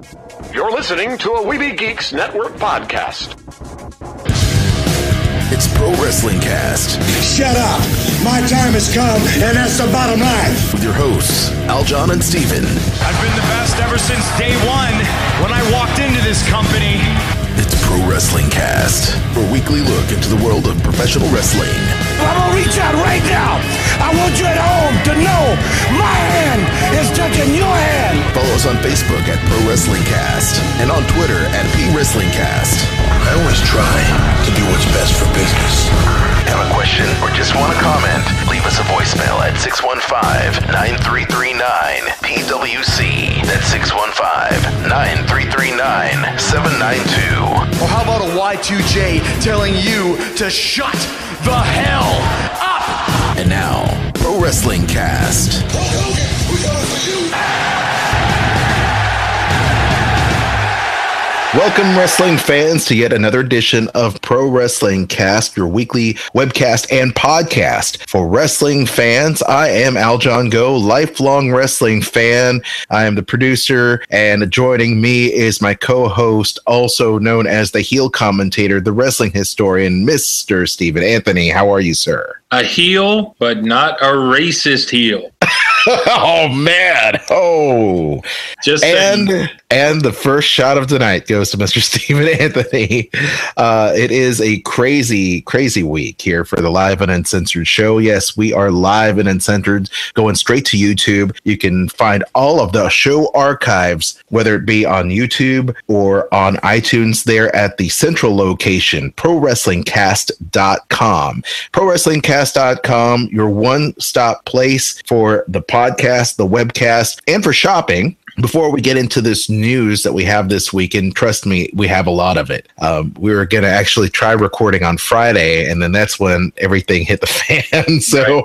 You're listening to a Weeby Geeks Network podcast. It's Pro Wrestling Cast. Shut up! My time has come, and that's the bottom line. With your hosts, Aljon and Steven. I've been the best ever since day one when I walked into this company. It's Pro Wrestling Cast, a weekly look into the world of professional wrestling. I'm gonna reach out right now. I want you at home to know my hand is touching your hand. Follow us on Facebook at Pro Wrestling Cast and on Twitter at PWrestlingCast. I always try to do what's best for business. Have a question or just want to comment? Leave us a voicemail at 615-9339-PWC. That's 615-9339-792. Or how about a Y2J telling you to shut the hell up? And now, Pro Wrestling Cast. Welcome, wrestling fans, to yet another edition of Pro Wrestling Cast, your weekly webcast and podcast for wrestling fans. I am Aljon Go, lifelong wrestling fan. I am the producer, and joining me is my co-host, also known as the heel commentator, the wrestling historian, Mr. Stephen Anthony. How are you, sir? A heel, but not a racist heel. Oh, man. Oh. And the first shot of the night goes to Mr. Stephen Anthony. It is a crazy, crazy week here for the Live and Uncensored show. Yes, we are live and uncensored, going straight to YouTube. You can find all of the show archives, whether it be on YouTube or on iTunes, there at the central location, ProWrestlingCast.com. ProWrestlingCast.com, your one-stop place for the podcast, the webcast, and for shopping. Before we get into this news that we have this week, and trust me, we have a lot of it. We were going to actually try recording on Friday, and then that's when everything hit the fan. So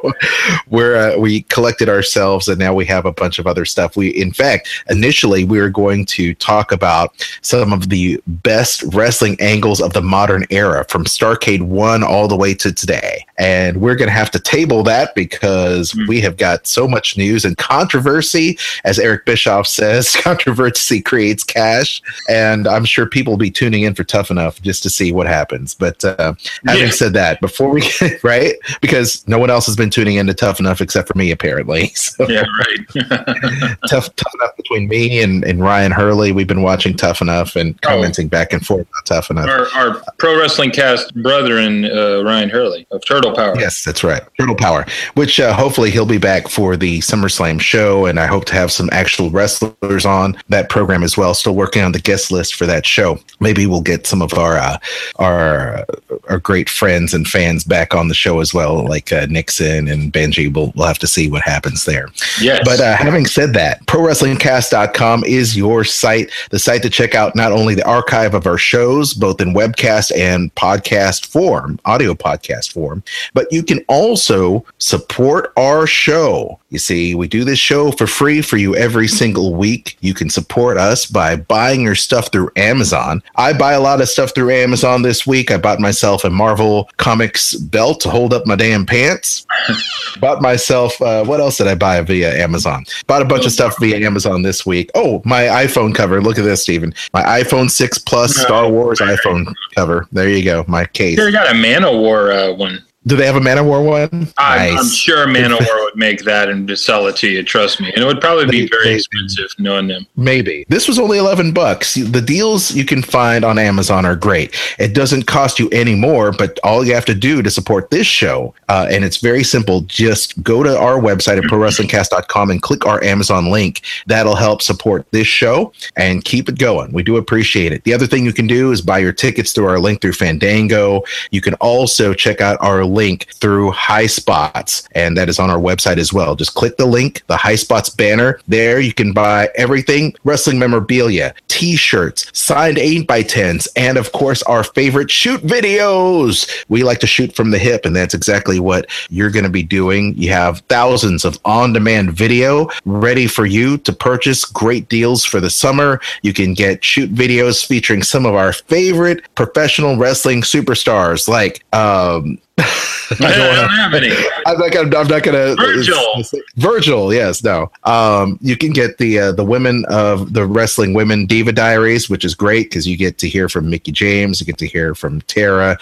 we collected ourselves, and now we have a bunch of other stuff. In fact, initially we were going to talk about some of the best wrestling angles of the modern era, from Starrcade 1 all the way to today. And we're going to have to table that because we have got so much news and controversy, as Eric Bischoff says, controversy creates cash, and I'm sure people will be tuning in for Tough Enough just to see what happens. But having said that, before we get right, because no one else has been tuning in to Tough Enough except for me, apparently. So, yeah, right. tough Enough between me and Ryan Hurley. We've been watching Tough Enough and commenting back and forth about Tough Enough. Our Pro Wrestling Cast brethren, Ryan Hurley of Turtle Power. Yes, that's right, Turtle Power. Which hopefully he'll be back for the SummerSlam show, and I hope to have some actual wrestlers on that program as well. Still working on the guest list for that show. Maybe we'll get some of our great friends and fans back on the show as well, like Nixon and Benji. We'll have to see what happens there. Yes. But having said that, ProWrestlingCast.com is your site, the site to check out not only the archive of our shows, both in webcast and podcast form, audio podcast form, but you can also support our show. You see, we do this show for free for you every single week. You can support us by buying your stuff through Amazon. I buy a lot of stuff through Amazon this week. I bought myself a Marvel Comics belt to hold up my damn pants. Bought myself, what else did I buy via Amazon? Bought a bunch of stuff via Amazon this week. Oh, my iPhone cover. Look at this, Steven. My iPhone 6 Plus Star Wars iPhone cover. There you go. My case. They got a Man-O-War one. Do they have a Man-O-War one? I'm sure Man-O-War would make that and just sell it to you. Trust me. And it would probably be very expensive knowing them. Maybe. This was only $11. The deals you can find on Amazon are great. It doesn't cost you any more, but all you have to do to support this show, and it's very simple, just go to our website at ProWrestlingCast.com and click our Amazon link. That'll help support this show and keep it going. We do appreciate it. The other thing you can do is buy your tickets through our link through Fandango. You can also check out our link through High Spots, and that is on our website as well. Just click the link, the High Spots banner. There you can buy everything, wrestling memorabilia, t-shirts, signed 8x10s, and of course our favorite shoot videos. We like to shoot from the hip, and that's exactly what you're going to be doing. You have thousands of on-demand video ready for you to purchase. Great deals for the summer. You can get shoot videos featuring some of our favorite professional wrestling superstars like I don't have any. I'm not gonna. Virgil, yes, no. You can get the Women of the Wrestling Women Diva Diaries, which is great because you get to hear from Mickie James, you get to hear from Tara,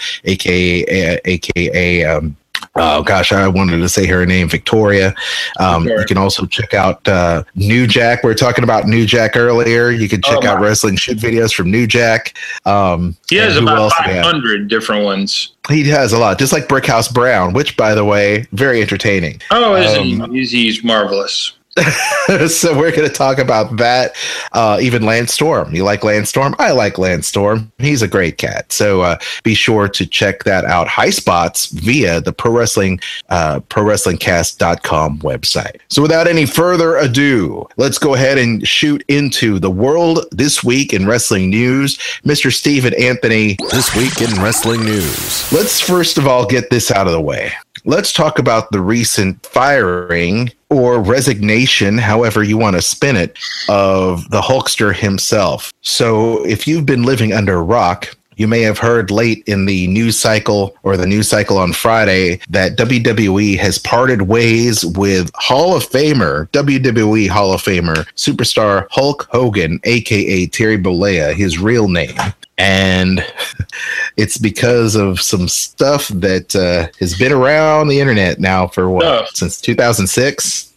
aka. Oh gosh, I wanted to say her name, Victoria. You can also check out New Jack. We were talking about New Jack earlier. You can check out wrestling shit videos from New Jack. He has about 500 different ones. He has a lot, just like Brickhouse Brown, which, by the way, very entertaining. Oh, he's marvelous. So we're going to talk about that. Even Lance Storm. You like Lance Storm? I like Lance Storm. He's a great cat. So be sure to check that out. High Spots via the ProWrestlingCast.com website. So without any further ado, let's go ahead and shoot into the world this week in wrestling news. Mr. Stephen Anthony. This week in wrestling news. Let's first of all get this out of the way. Let's talk about the recent firing or resignation, however you want to spin it, of the Hulkster himself. So if you've been living under a rock, you may have heard late in the news cycle or the news cycle on Friday that WWE has parted ways with WWE Hall of Famer, superstar Hulk Hogan, a.k.a. Terry Bollea, his real name. And it's because of some stuff that has been around the internet now for since 2006?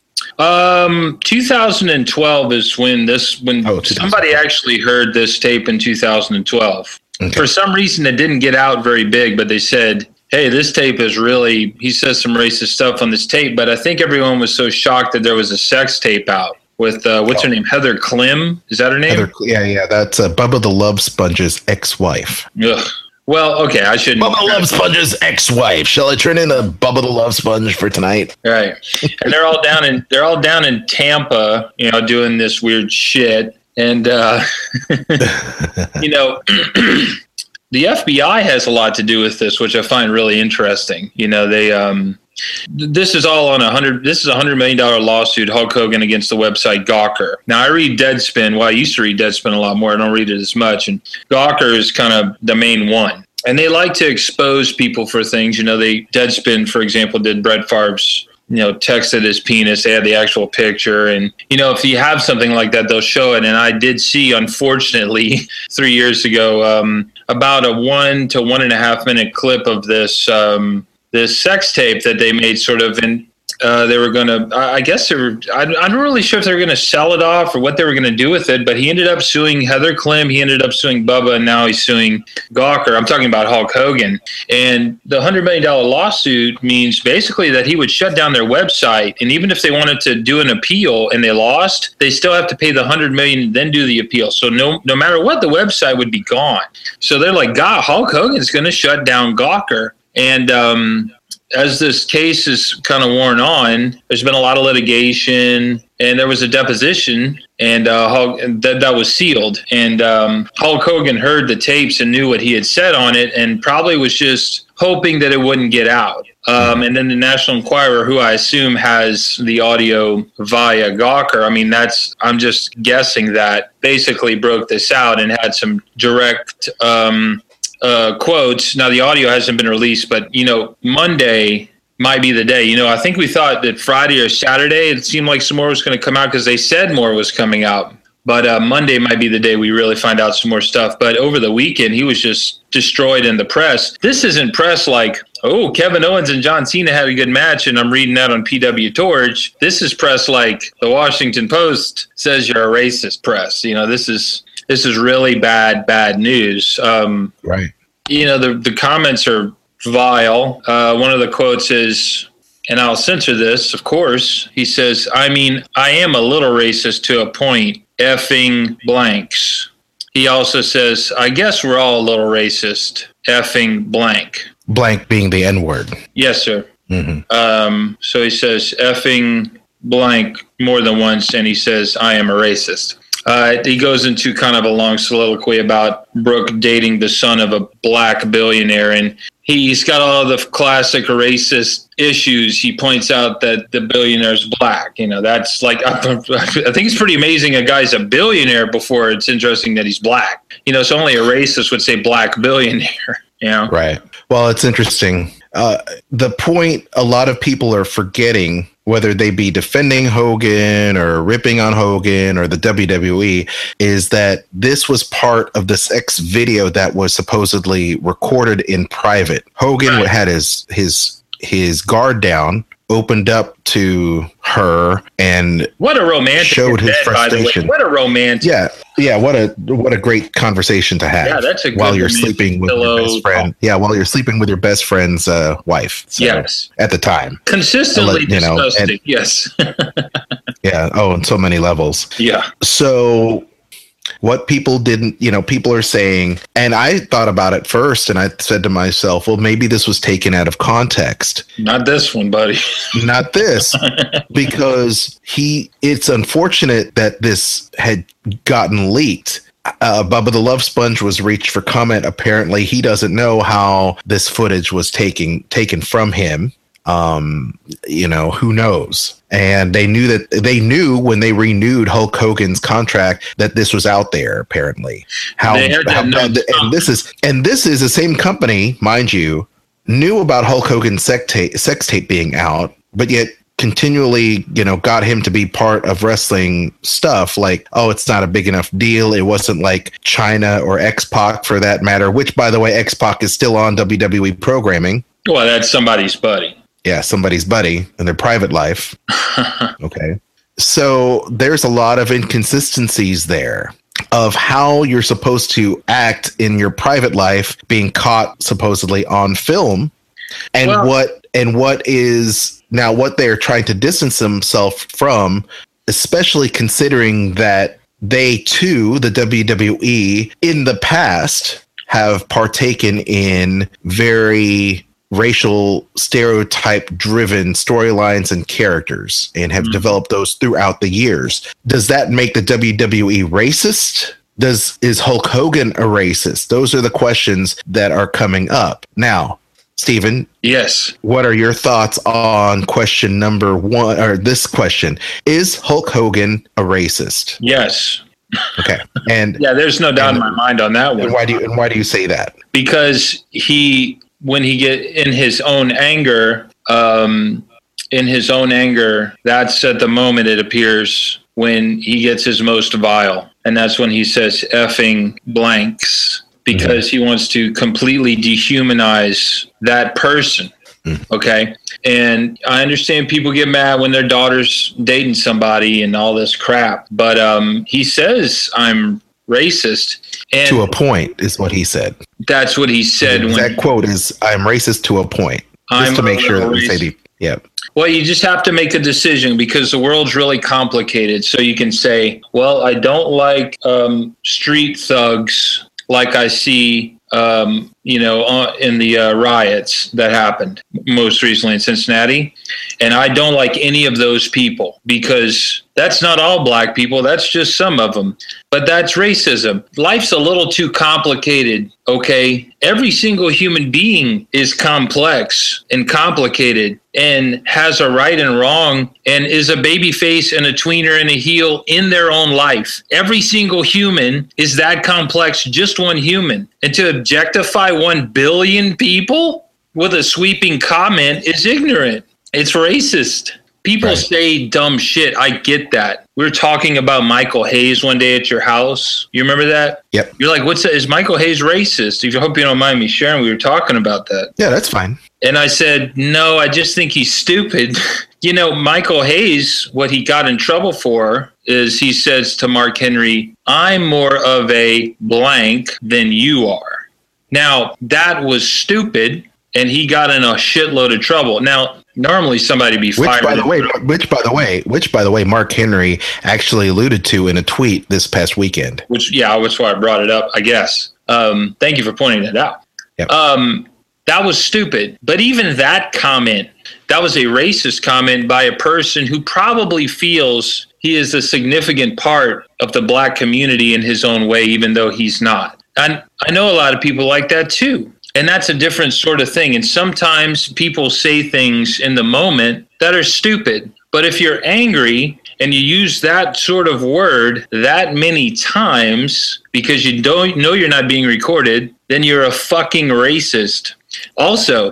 2012 is when somebody actually heard this tape in 2012. Okay. For some reason, it didn't get out very big, but they said, hey, this tape is really, he says some racist stuff on this tape, but I think everyone was so shocked that there was a sex tape out. With what's her name? Heather Klim? Is that her name? Yeah. That's Bubba the Love Sponge's ex-wife. Ugh. Well, okay, I shouldn't. Bubba the Love Sponge's ex-wife. Shall I turn into Bubba the Love Sponge for tonight? Right. And they're all down in Tampa, doing this weird shit. And the FBI has a lot to do with this, which I find really interesting. This is all on This is a $100 million lawsuit, Hulk Hogan against the website Gawker. Now, I read Deadspin. Well, I used to read Deadspin a lot more. I don't read it as much. And Gawker is kind of the main one. And they like to expose people for things. Deadspin, for example, did Brett Favre's, texted his penis. They had the actual picture. And, if you have something like that, they'll show it. And I did see, unfortunately, 3 years ago, about a 1 to 1.5 minute clip of this sex tape that they made sort of, and they were going to, I'm not really sure if they were going to sell it off or what they were going to do with it, but he ended up suing Heather Klim, he ended up suing Bubba, and now he's suing Gawker. I'm talking about Hulk Hogan. And the $100 million lawsuit means basically that he would shut down their website, and even if they wanted to do an appeal and they lost, they still have to pay the $100 million and then do the appeal. So no matter what, the website would be gone. So they're like, God, Hulk Hogan's going to shut down Gawker. And as this case is kind of worn on, there's been a lot of litigation, and there was a deposition, and that was sealed. And Hulk Hogan heard the tapes and knew what he had said on it, and probably was just hoping that it wouldn't get out. And then the National Enquirer, who I assume has the audio via Gawker, I'm just guessing that basically broke this out and had some direct quotes. Now, the audio hasn't been released, but, Monday might be the day. I think we thought that Friday or Saturday, it seemed like some more was going to come out because they said more was coming out. But Monday might be the day we really find out some more stuff. But over the weekend, he was just destroyed in the press. This isn't press like, oh, Kevin Owens and John Cena had a good match, and I'm reading that on PW Torch. This is press like the Washington Post says you're a racist press. This is really bad news. Right. The comments are vile. One of the quotes is, and I'll censor this, of course. He says, I am a little racist to a point, effing blanks. He also says, I guess we're all a little racist, effing blank. Blank being the N-word. Yes, sir. Mm-hmm. So he says, effing blank more than once, and he says, I am a racist. He goes into kind of a long soliloquy about Brooke dating the son of a black billionaire, and he's got all the classic racist issues. He points out that the billionaire's black. That's like, I think it's pretty amazing a guy's a billionaire before it's interesting that he's black. So only a racist would say black billionaire, Right. Well, it's interesting. the point a lot of people are forgetting, whether they be defending Hogan or ripping on Hogan or the WWE, is that this was part of this X video that was supposedly recorded in private. Hogan had his guard down, opened up to her, and what a romantic showed his frustration. What a romantic. Yeah. What a great conversation to have. Yeah, that's a good while you're sleeping with your best friend. Yeah, while you're sleeping with your best friend's wife. So, yes, at the time, consistently disgusting. Yes. Yeah. Oh, on so many levels. Yeah. So what people didn't, people are saying, and I thought about it first, and I said to myself, well, maybe this was taken out of context. Not this one, buddy. Not this, because it's unfortunate that this had gotten leaked. Bubba the Love Sponge was reached for comment. Apparently, he doesn't know how this footage was taken from him. Who knows? And they knew when they renewed Hulk Hogan's contract that this was out there. Apparently, and this is the same company, mind you, knew about Hulk Hogan's sex tape being out, but yet continually, got him to be part of wrestling stuff. Like, oh, it's not a big enough deal. It wasn't like China or X-Pac for that matter. Which, by the way, X-Pac is still on WWE programming. Well, that's somebody's buddy. Yeah, somebody's buddy in their private life. Okay. So there's a lot of inconsistencies there of how you're supposed to act in your private life being caught supposedly on film, and what they're trying to distance themselves from, especially considering that they too, the WWE, in the past have partaken in very racial stereotype driven storylines and characters and have developed those throughout the years. Does that make the WWE racist? Is Hulk Hogan a racist? Those are the questions that are coming up. Now, Stephen. Yes. What are your thoughts on question number one, or this question? Is Hulk Hogan a racist? Yes. Okay. And yeah, there's no doubt in my mind on that one. And why do you say that? Because when he get in his own anger, that's at the moment it appears when he gets his most vile. And that's when he says effing blanks, because he wants to completely dehumanize that person. Okay. And I understand people get mad when their daughter's dating somebody and all this crap, but he says I'm racist. And to a point is what he said. That's what he said. That quote is, I'm racist to a point. Just to make sure that we say Well, you just have to make a decision, because the world's really complicated. So you can say, well, I don't like street thugs like I see, in the riots that happened most recently in Cincinnati. And I don't like any of those people, because that's not all black people. That's just some of them. But that's racism. Life's a little too complicated, okay? Every single human being is complex and complicated and has a right and wrong and is a baby face and a tweener and a heel in their own life. Every single human is that complex, just one human. And to objectify 1 billion people with a sweeping comment is ignorant. It's racist. People say dumb shit. I get that. We were talking about Michael Hayes one day at your house. You remember that? Yep. You're like, is Michael Hayes racist? I hope you don't mind me sharing. We were talking about that. Yeah, that's fine. And I said, no, I just think he's stupid. Michael Hayes, what he got in trouble for is he says to Mark Henry, I'm more of a blank than you are. Now, that was stupid, and he got in a shitload of trouble. Now, normally somebody be fired. Which by the way, Mark Henry actually alluded to in a tweet this past weekend. Which why I brought it up, I guess. Thank you for pointing that out. Yep. That was stupid. But even that comment, that was a racist comment by a person who probably feels he is a significant part of the black community in his own way, even though he's not. And I know a lot of people like that too. And that's a different sort of thing. And sometimes people say things in the moment that are stupid. But if you're angry and you use that sort of word that many times because you don't know you're not being recorded, then you're a fucking racist. Also,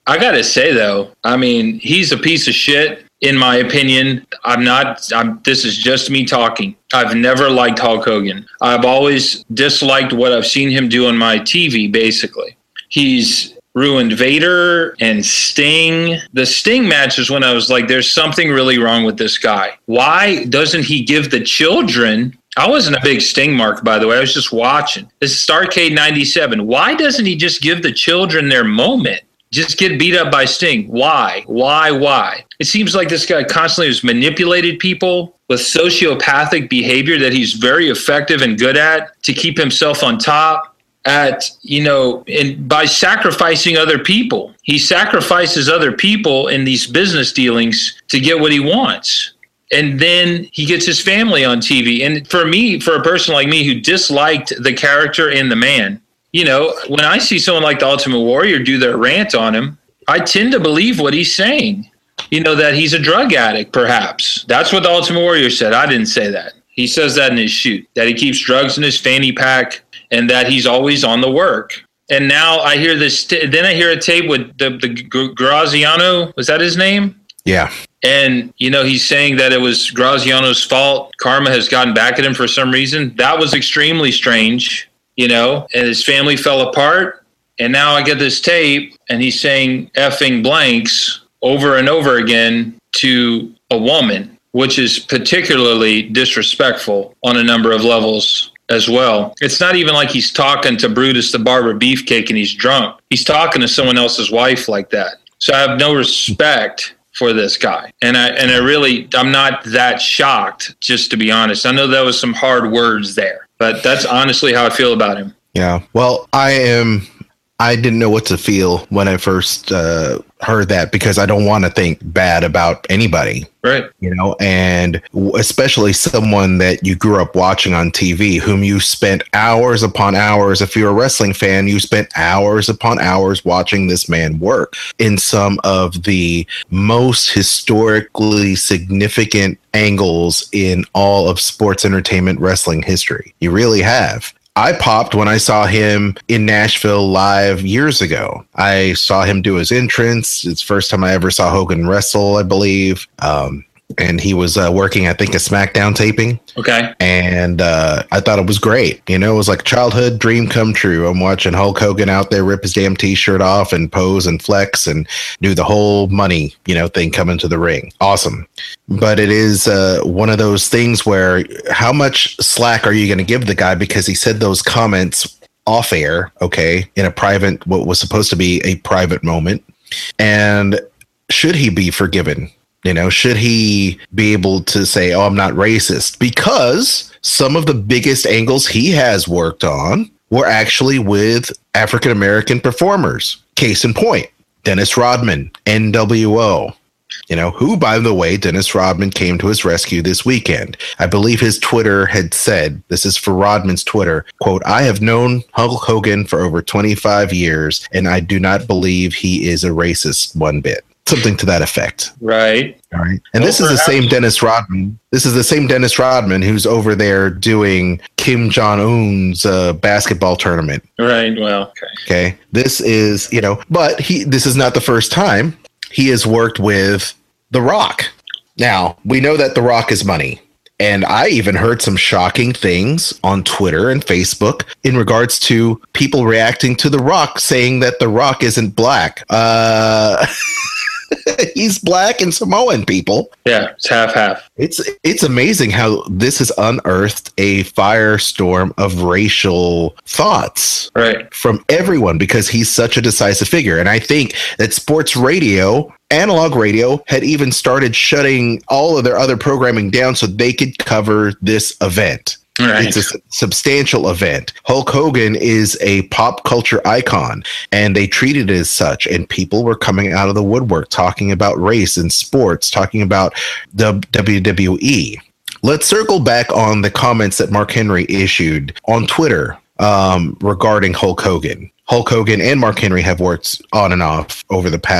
I got to say, though, I mean, he's a piece of shit, in my opinion. This is just me talking. I've never liked Hulk Hogan. I've always disliked what I've seen him do on my TV, basically. He's ruined Vader and Sting. The Sting match is when I was like, there's something really wrong with this guy. Why doesn't he give the children... I wasn't a big Sting mark, by the way. I was just watching. This is Starrcade 97. Why doesn't he just give the children their moment? Just get beat up by Sting. Why? It seems like this guy constantly has manipulated people with sociopathic behavior that he's very effective and good at to keep himself on top and by sacrificing other people. He sacrifices other people in these business dealings to get what he wants. And then he gets his family on TV. And for me, for a person like me who disliked the character and the man, when I see someone like the Ultimate Warrior do their rant on him, I tend to believe what he's saying. That he's a drug addict, perhaps. That's what the Ultimate Warrior said. I didn't say that. He says that in his shoot, that he keeps drugs in his fanny pack and that he's always on the work. And now I hear this. Then I hear a tape with the Graziano. Was that his name? Yeah. And, he's saying that it was Graziano's fault. Karma has gotten back at him for some reason. That was extremely strange, and his family fell apart. And now I get this tape and he's saying effing blanks over and over again to a woman, which is particularly disrespectful on a number of levels as well. It's not even like he's talking to Brutus the Barber Beefcake and he's drunk. He's talking to someone else's wife like that. So I have no respect for this guy. And I'm not that shocked, just to be honest. I know that was some hard words there, but that's honestly how I feel about him. Yeah. Well, I didn't know what to feel when I first heard that, because I don't want to think bad about anybody. Right. And especially someone that you grew up watching on TV, whom you spent hours upon hours. If you're a wrestling fan, you spent hours upon hours watching this man work in some of the most historically significant angles in all of sports entertainment wrestling history. You really have. I popped when I saw him in Nashville live years ago. I saw him do his entrance. It's the first time I ever saw Hogan wrestle, I believe. And he was working, I think, a SmackDown taping. Okay. And I thought it was great. It was like a childhood dream come true. I'm watching Hulk Hogan out there rip his damn T-shirt off and pose and flex and do the whole money, thing coming to the ring. Awesome. But it is one of those things where how much slack are you going to give the guy because he said those comments off air, okay, in a private, what was supposed to be a private moment? And should he be forgiven? Should he be able to say, I'm not racist? Because some of the biggest angles he has worked on were actually with African-American performers. Case in point, Dennis Rodman, NWO. Who, by the way, Dennis Rodman came to his rescue this weekend. I believe his Twitter had said, this is for Rodman's Twitter, quote, I have known Hulk Hogan for over 25 years, and I do not believe he is a racist one bit. Something to that effect. Right. All right. And this is the same Dennis Rodman. This is the same Dennis Rodman who's over there doing Kim Jong-un's basketball tournament. Right. Well, okay. This is, but this is not the first time he has worked with The Rock. Now, we know that The Rock is money. And I even heard some shocking things on Twitter and Facebook in regards to people reacting to The Rock saying that The Rock isn't black. He's black and Samoan, people. Yeah, it's half-half. It's amazing how this has unearthed a firestorm of racial thoughts from everyone because he's such a decisive figure. And I think that sports radio, analog radio, had even started shutting all of their other programming down so they could cover this event. Right. It's a substantial event. Hulk Hogan is a pop culture icon, and they treated it as such. And people were coming out of the woodwork talking about race in sports, talking about the WWE. Let's circle back on the comments that Mark Henry issued on Twitter regarding Hulk Hogan. Hulk Hogan and Mark Henry have worked on and off over the past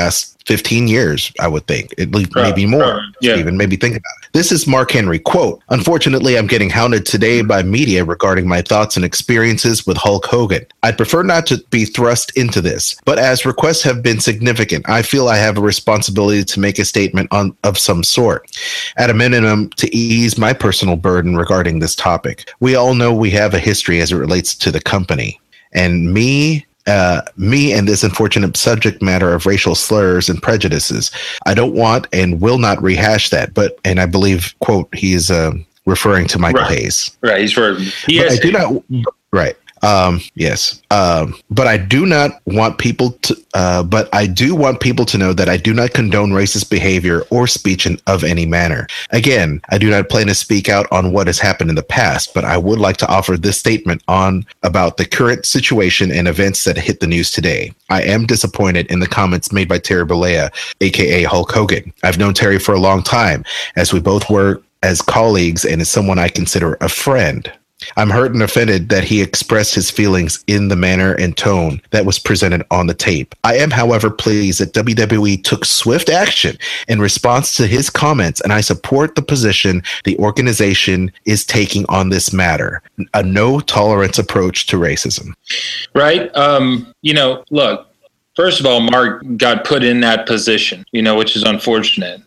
15 years, I would think. At least maybe more. Even maybe think about it. This is Mark Henry. Quote, unfortunately, I'm getting hounded today by media regarding my thoughts and experiences with Hulk Hogan. I'd prefer not to be thrust into this, but as requests have been significant, I feel I have a responsibility to make a statement of some sort, at a minimum, to ease my personal burden regarding this topic. We all know we have a history as it relates to the company, and me and this unfortunate subject matter of racial slurs and prejudices. I don't want and will not rehash that, and I believe, quote, he is referring to Michael Hayes. Right. He's for, I do not. Right. Yes. But I do not want people to, but I do want people to know that I do not condone racist behavior or speech of any manner. Again, I do not plan to speak out on what has happened in the past, but I would like to offer this statement about the current situation and events that hit the news today. I am disappointed in the comments made by Terry Bollea, aka Hulk Hogan. I've known Terry for a long time, as we both work as colleagues and as someone I consider a friend. I'm hurt and offended that he expressed his feelings in the manner and tone that was presented on the tape. I am, however, pleased that WWE took swift action in response to his comments, and I support the position the organization is taking on this matter, a no-tolerance approach to racism. Right. Look, first of all, Mark got put in that position, which is unfortunate.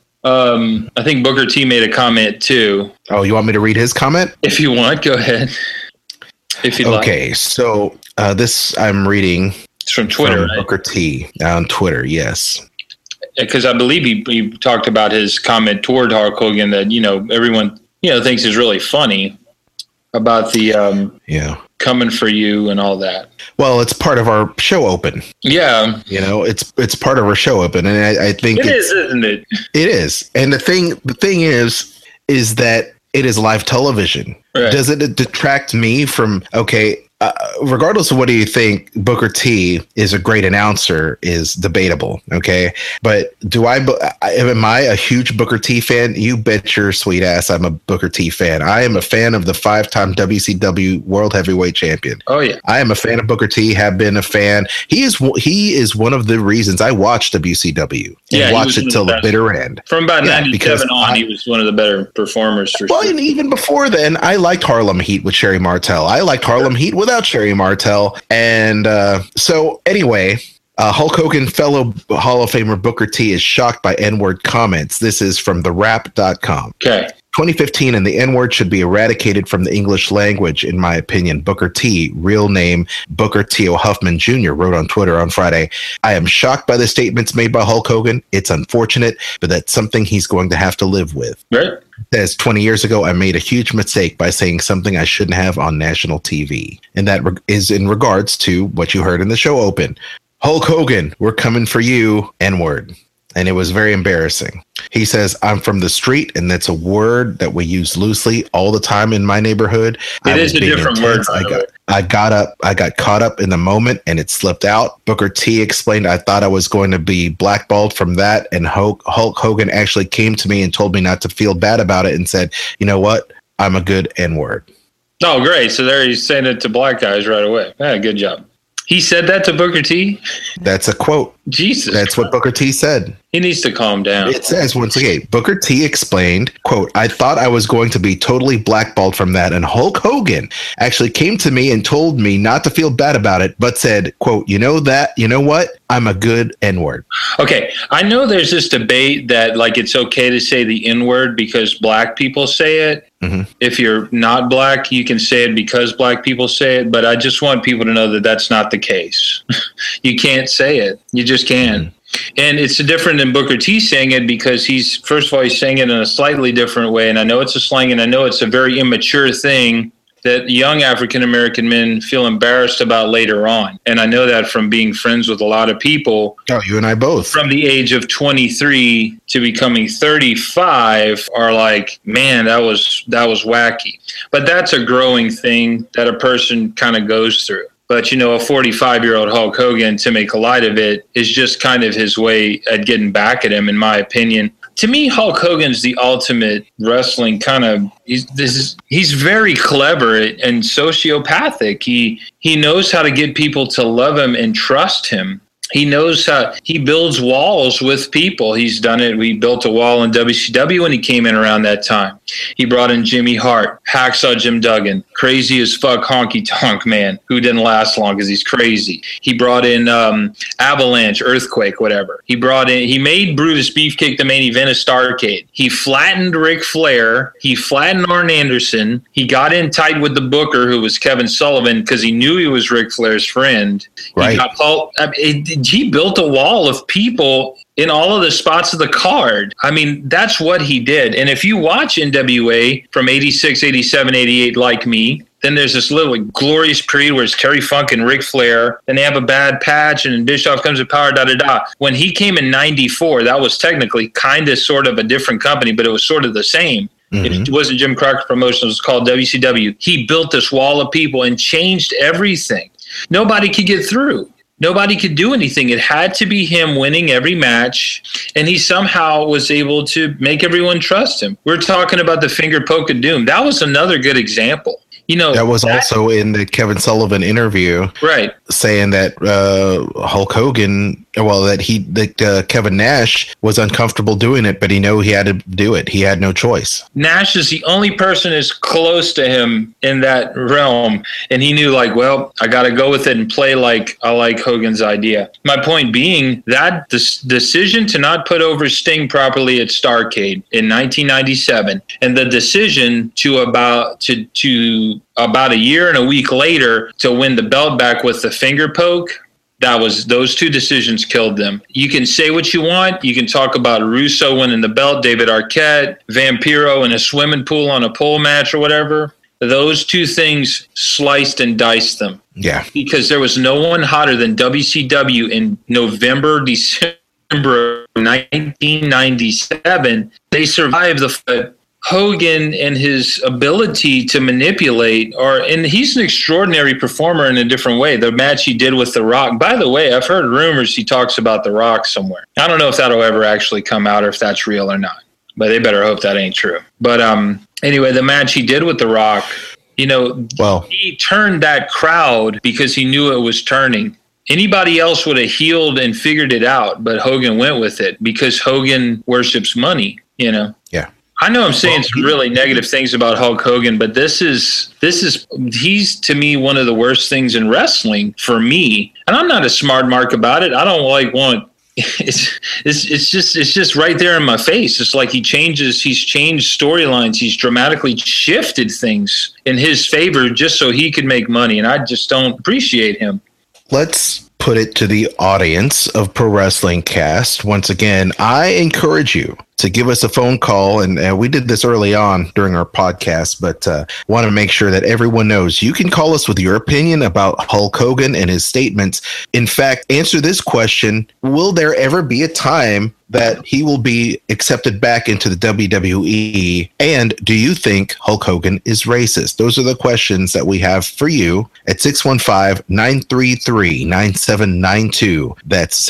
I think Booker T made a comment too. Oh, you want me to read his comment? If you want, go ahead. If you like. Okay, so this I'm reading. It's from Twitter, from Booker T on Twitter. Yes, because I believe he talked about his comment toward Hulk Hogan that everyone thinks is really funny about the coming for you and all that. Well, it's part of our show open. Yeah. It's part of our show open. And I think it is, isn't it? It is. And the thing is that it is live television. Right. Does it detract me from, regardless of what you think, Booker T is a great announcer is debatable. Okay. But am I a huge Booker T fan? You bet your sweet ass I'm a Booker T fan. I am a fan of the 5-time WCW World Heavyweight Champion. Oh yeah. I am a fan of Booker T, have been a fan. He is one of the reasons I watched WCW and watched it till the bitter end. From about 97 on, he was one of the better performers for sure. And even before then, I liked Harlem Heat with Sherry Martel. I liked Harlem Heat without Sherry Martel. And so anyway, Hulk Hogan fellow Hall of Famer Booker T is shocked by N-word comments. This is from therap.com. Okay. 2015 and the N-word should be eradicated from the English language, in my opinion. Booker T, real name Booker T. O. Huffman Jr., wrote on Twitter on Friday, I am shocked by the statements made by Hulk Hogan. It's unfortunate, but that's something he's going to have to live with. Right. Says 20 years ago, I made a huge mistake by saying something I shouldn't have on national TV. And that is in regards to what you heard in the show open. Hulk Hogan, we're coming for you, N-word. And it was very embarrassing. He says, I'm from the street, and that's a word that we use loosely all the time in my neighborhood. It is a different word. I got caught up in the moment, and it slipped out. Booker T explained, I thought I was going to be blackballed from that, and Hulk Hogan actually came to me and told me not to feel bad about it and said, you know what? I'm a good N-word. Oh, great. So there he's saying it to black guys right away. Good job. He said that to Booker T? That's a quote. Jesus. That's what Booker T said. He needs to calm down. It says, once again, Booker T explained, quote, I thought I was going to be totally blackballed from that. And Hulk Hogan actually came to me and told me not to feel bad about it, but said, quote, you know what? I'm a good N-word. Okay. I know there's this debate that it's okay to say the N-word because black people say it. Mm-hmm. If you're not black, you can say it because black people say it. But I just want people to know that that's not the case. You can't say it. You just can't. Mm-hmm. And it's different than Booker T saying it because he's saying it in a slightly different way. And I know it's a slang and I know it's a very immature thing that young African-American men feel embarrassed about later on. And I know that from being friends with a lot of people. Oh, you and I both. From the age of 23 to becoming 35 are like, man, that was wacky. But that's a growing thing that a person kind of goes through. But, a 45-year-old Hulk Hogan, to make light of it, is just kind of his way at getting back at him, in my opinion. To me, Hulk Hogan's the ultimate wrestling kind of. He's very clever and sociopathic. He knows how to get people to love him and trust him. He knows how he builds walls with people. He's done it. We built a wall in WCW when he came in around that time. He brought in Jimmy Hart, Hacksaw Jim Duggan, crazy as fuck Honky Tonk Man, who didn't last long because he's crazy. He brought in Avalanche, Earthquake, whatever. He made Brutus Beefcake the main event of Starrcade. He flattened Ric Flair. He flattened Arn Anderson. He got in tight with the booker, who was Kevin Sullivan, because he knew he was Ric Flair's friend. Right. He built a wall of people in all of the spots of the card. I mean, that's what he did. And if you watch NWA from 86, 87, 88, like me, then there's this little glorious period where it's Terry Funk and Ric Flair. Then they have a bad patch, and Bischoff comes with power, da-da-da. When he came in 94, that was technically kind of sort of a different company, but it was sort of the same. Mm-hmm. It wasn't Jim Crockett Promotions. It was called WCW. He built this wall of people and changed everything. Nobody could get through. Nobody could do anything. It had to be him winning every match, and he somehow was able to make everyone trust him. We're talking about the finger poke of doom. That was another good example. You know, that was also in the Kevin Sullivan interview, right? Saying that Hulk Hogan, that Kevin Nash was uncomfortable doing it, but he knew he had to do it. He had no choice. Nash is the only person as close to him in that realm, and he knew, like, well, I got to go with it and play like I like Hogan's idea. My point being that this decision to not put over Sting properly at Starrcade in 1997, and the decision to about a year and a week later to win the belt back with the finger poke, those two decisions killed them. You can say what you want. You can talk about Russo winning the belt, David Arquette, Vampiro in a swimming pool on a pole match or whatever. Those two things sliced and diced them. Yeah. Because there was no one hotter than WCW in November, December of 1997. They survived the Hogan and his ability to manipulate, and he's an extraordinary performer in a different way. The match he did with The Rock, by the way, I've heard rumors he talks about The Rock somewhere. I don't know if that'll ever actually come out or if that's real or not, but they better hope that ain't true. But anyway, the match he did with The Rock, he turned that crowd because he knew it was turning. Anybody else would have healed and figured it out, but Hogan went with it because Hogan worships money, Yeah. I know I'm saying some really negative things about Hulk Hogan, but he's to me one of the worst things in wrestling for me. And I'm not a smart mark about it. I don't it's just right there in my face. It's like he's changed storylines. He's dramatically shifted things in his favor just so he could make money. And I just don't appreciate him. Let's put it to the audience of Pro Wrestling Cast. Once again, I encourage you to give us a phone call. And we did this early on during our podcast, but want to make sure that everyone knows you can call us with your opinion about Hulk Hogan and his statements. In fact, answer this question: will there ever be a time that he will be accepted back into the WWE? And do you think Hulk Hogan is racist? Those are the questions that we have for you at 615-933-9792. That's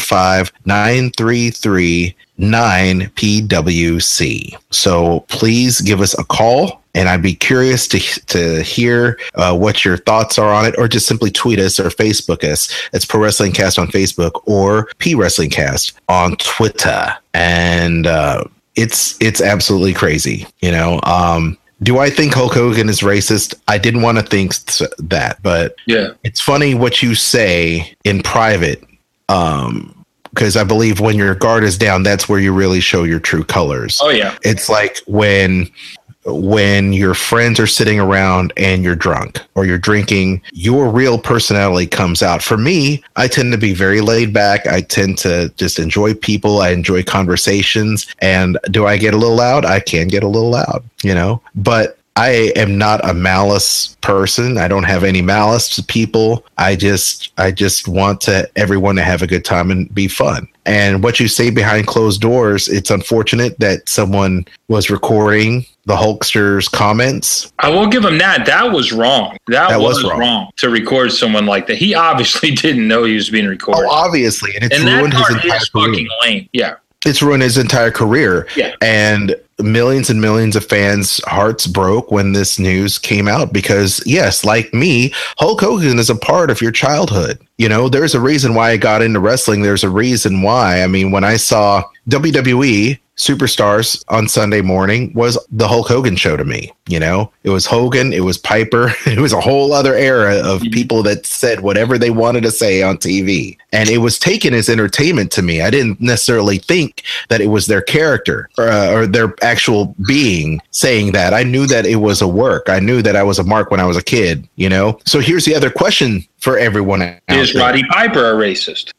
615-933-9PWC. So please give us a call, and I'd be curious to hear what your thoughts are on it, or just simply tweet us or Facebook us. It's Pro Wrestling Cast on Facebook or P Wrestling Cast on Twitter. And it's absolutely crazy. Do I think Hulk Hogan is racist? I didn't want to think that, but yeah, it's funny what you say in private. Because I believe when your guard is down, that's where you really show your true colors. Oh, yeah. It's like when your friends are sitting around and you're drunk or you're drinking, your real personality comes out. For me, I tend to be very laid back. I tend to just enjoy people. I enjoy conversations. And do I get a little loud? I can get a little loud, but I am not a malice person. I don't have any malice to people. I just want everyone to have a good time and be fun. And what you say behind closed doors, it's unfortunate that someone was recording the Hulkster's comments. I will give him that. That was wrong. That was wrong to record someone like that. He obviously didn't know he was being recorded. Oh, obviously. And it's ruined his entire career. Fucking lame. Yeah. It's ruined his entire career. Yeah. And millions and millions of fans' hearts broke when this news came out because, yes, like me, Hulk Hogan is a part of your childhood. You know, there's a reason why I got into wrestling. There's a reason why. I mean, when I saw WWE Superstars on Sunday morning was the Hulk Hogan show to me. You know, it was Hogan, it was Piper, it was a whole other era of people that said whatever they wanted to say on TV. And it was taken as entertainment to me. I didn't necessarily think that it was their character or their actual being saying that. I knew that it was a work. I knew that I was a mark when I was a kid, you know? So here's the other question for everyone out there. Is Roddy Piper a racist?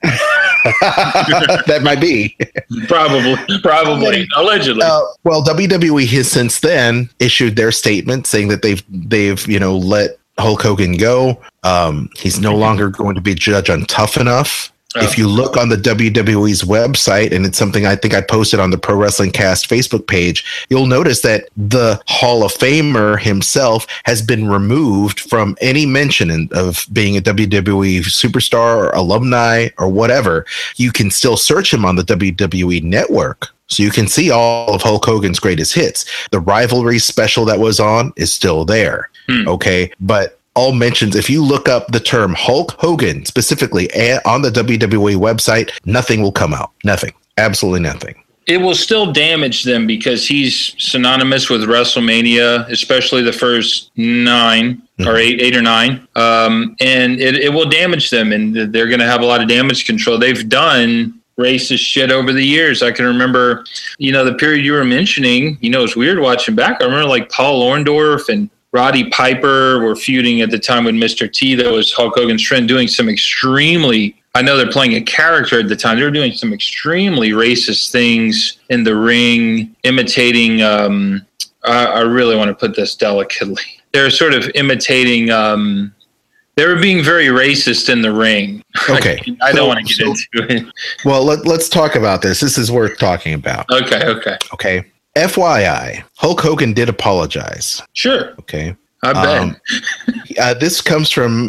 That might be. Probably, allegedly. Well, WWE has since then issued their statement saying that they've let Hulk Hogan go. He's no longer going to be judged on Tough Enough. If you look on the WWE's website, and it's something I think I posted on the Pro Wrestling Cast Facebook page, you'll notice that the Hall of Famer himself has been removed from any mention of being a WWE superstar or alumni or whatever. You can still search him on the WWE network. So you can see all of Hulk Hogan's greatest hits. The Rivalry special that was on is still there. Okay. But all mentions, if you look up the term Hulk Hogan specifically on the WWE website, nothing will come out. Nothing. Absolutely nothing. It will still damage them because he's synonymous with WrestleMania, especially the first 9 or 8 or 9. And it will damage them, and they're going to have a lot of damage control. They've done racist shit over the years. I can remember, the period you were mentioning, it's weird watching back. I remember like Paul Orndorff and Roddy Piper were feuding at the time with Mr. T, that was Hulk Hogan's friend, doing some extremely, I know they're playing a character at the time, they were doing some extremely racist things in the ring, imitating, I really want to put this delicately, they're sort of imitating, they were being very racist in the ring. Okay. I don't want to get into it. Well, let's talk about this. This is worth talking about. Okay. FYI, Hulk Hogan did apologize. Sure. Okay. I bet. This comes from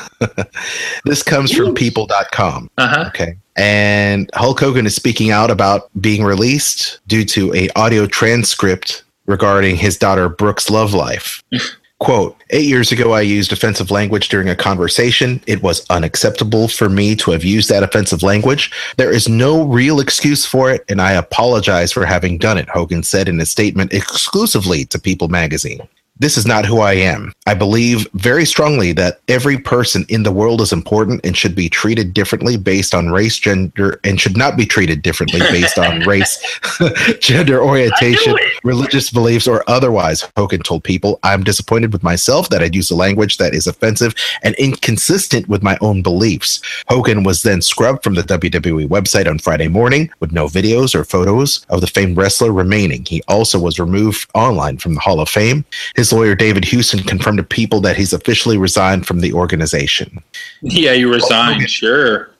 people.com. Okay. And Hulk Hogan is speaking out about being released due to an audio transcript regarding his daughter Brooke's love life. Quote, 8 years ago, I used offensive language during a conversation. It was unacceptable for me to have used that offensive language. There is no real excuse for it, and I apologize for having done it, Hogan said in a statement exclusively to People magazine. This is not who I am. I believe very strongly that every person in the world is important and should be treated differently based on race, gender, and should not be treated differently based on race, gender orientation, religious beliefs, or otherwise, Hogan told People. I'm disappointed with myself that I'd use a language that is offensive and inconsistent with my own beliefs. Hogan was then scrubbed from the WWE website on Friday morning with no videos or photos of the famed wrestler remaining. He also was removed online from the Hall of Fame. His lawyer David Houston confirmed to People that he's officially resigned from the organization. Yeah, you resigned. Sure.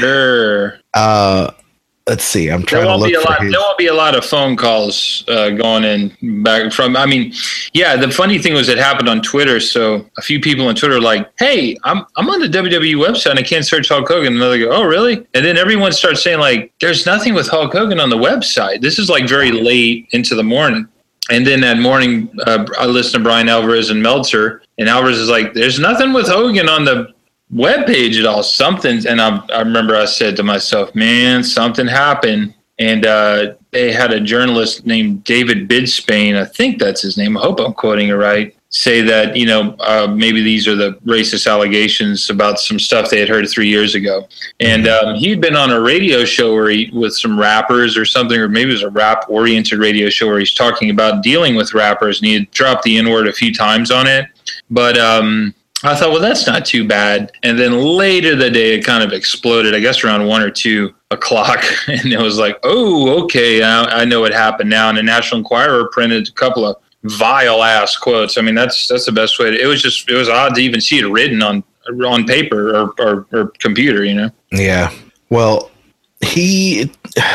Let's see. I'm trying to look for his... There won't be a lot of phone calls going in back from. I mean, yeah. The funny thing was it happened on Twitter. So a few people on Twitter were like, "Hey, I'm on the WWE website and I can't search Hulk Hogan." And they go, "Oh, really?" And then everyone starts saying like, "There's nothing with Hulk Hogan on the website." This is like very late into the morning. And then that morning, I listened to Brian Alvarez and Meltzer, and Alvarez is like, "There's nothing with Hogan on the webpage at all. Something's," and I remember I said to myself, "Man, something happened." And they had a journalist named David Bidspain, I think that's his name, I hope I'm quoting it right, say that, maybe these are the racist allegations about some stuff they had heard 3 years ago. And he'd been on a radio show with some rappers or something, or maybe it was a rap-oriented radio show where he's talking about dealing with rappers, and he had dropped the N-word a few times on it. But I thought, well, that's not too bad. And then later the day, it kind of exploded, I guess around 1 or 2 o'clock. And it was like, oh, okay, I know what happened now. And the National Enquirer printed a couple of vile ass quotes. I mean, that's the best way to, it was odd to even see it written on paper or computer, Yeah. Well,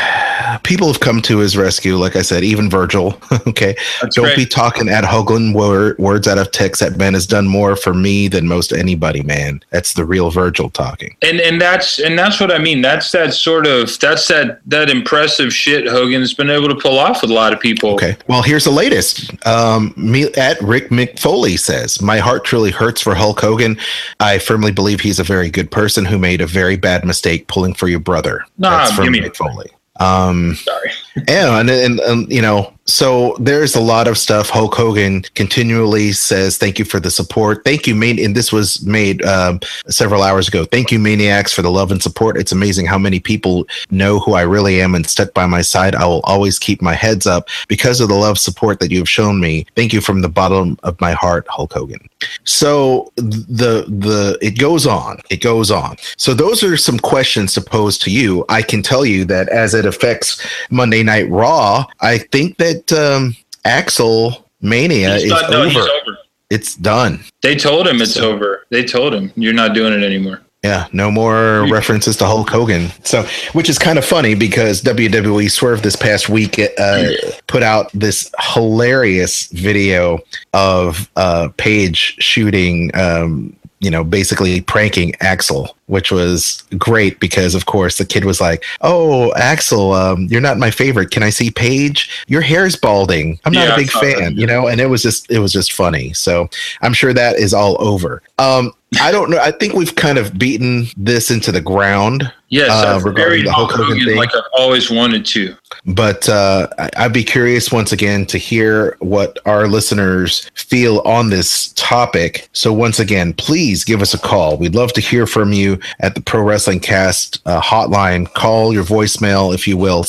people have come to his rescue. Like I said, even Virgil. Okay. That's Don't right. be talking at Hoagland words out of text. That man has done more for me than most anybody, man. That's the real Virgil talking. And that's what I mean. That's that impressive shit Hogan's been able to pull off with a lot of people. Okay. Well, here's the latest. Me at Rick McFoley says, my heart truly hurts for Hulk Hogan. I firmly believe he's a very good person who made a very bad mistake pulling for your brother. That's from McFoley. Sorry. Yeah, and you know, so there's a lot of stuff. Hulk Hogan continually says, thank you for the support. Thank you, and this was made several hours ago. Thank you, Maniacs, for the love and support. It's amazing how many people know who I really am and stuck by my side. I will always keep my heads up because of the love support that you have shown me. Thank you from the bottom of my heart, Hulk Hogan. So it goes on. It goes on. So those are some questions to pose to you. I can tell you that as it affects Monday Night Raw, I think that Axel Mania is over. He's over. It's done. They told him it's over. They told him you're not doing it anymore. Yeah, no more references to Hulk Hogan. So, which is kind of funny because WWE Swerve this past week put out this hilarious video of Paige shooting, basically pranking Axel, which was great because, of course, the kid was like, "Oh, Axel, you're not my favorite. Can I see Paige? Your hair's balding. I'm not a big fan," and it was just funny. So I'm sure that is all over. I don't know. I think we've kind of beaten this into the ground. Yes, regarding the Hulk Hogan thing. like I've always wanted to. But I'd be curious once again to hear what our listeners feel on this topic. So once again, please give us a call. We'd love to hear from you at the Pro Wrestling Cast hotline. Call your voicemail, if you will,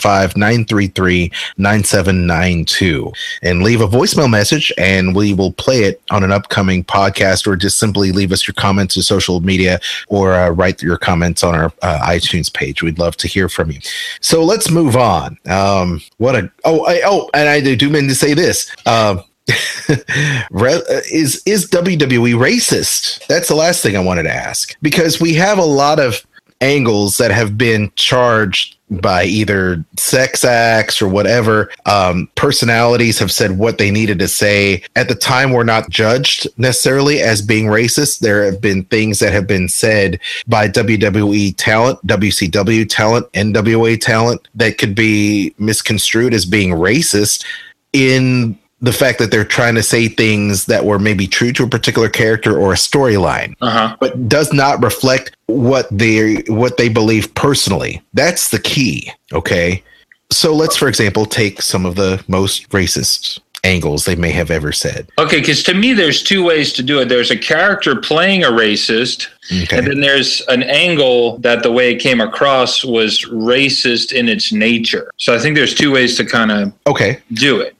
615-933-9792. And leave a voicemail message, and we will play it on an upcoming podcast, or just simply leave us your comments to social media, or write your comments on our iTunes page. We'd love to hear from you. So let's move on. And I do mean to say this. Is WWE racist? That's the last thing I wanted to ask, because we have a lot of angles that have been charged by either sex acts or whatever. Personalities have said what they needed to say. At the time, we're not judged necessarily as being racist. There have been things that have been said by WWE talent, WCW talent, NWA talent that could be misconstrued as being racist in the fact that they're trying to say things that were maybe true to a particular character or a storyline, but does not reflect what they believe personally. That's the key. Okay. So let's, for example, take some of the most racist angles they may have ever said. Okay, because to me, there's two ways to do it. There's a character playing a racist, and then there's an angle that the way it came across was racist in its nature. So I think there's two ways to kind of do it.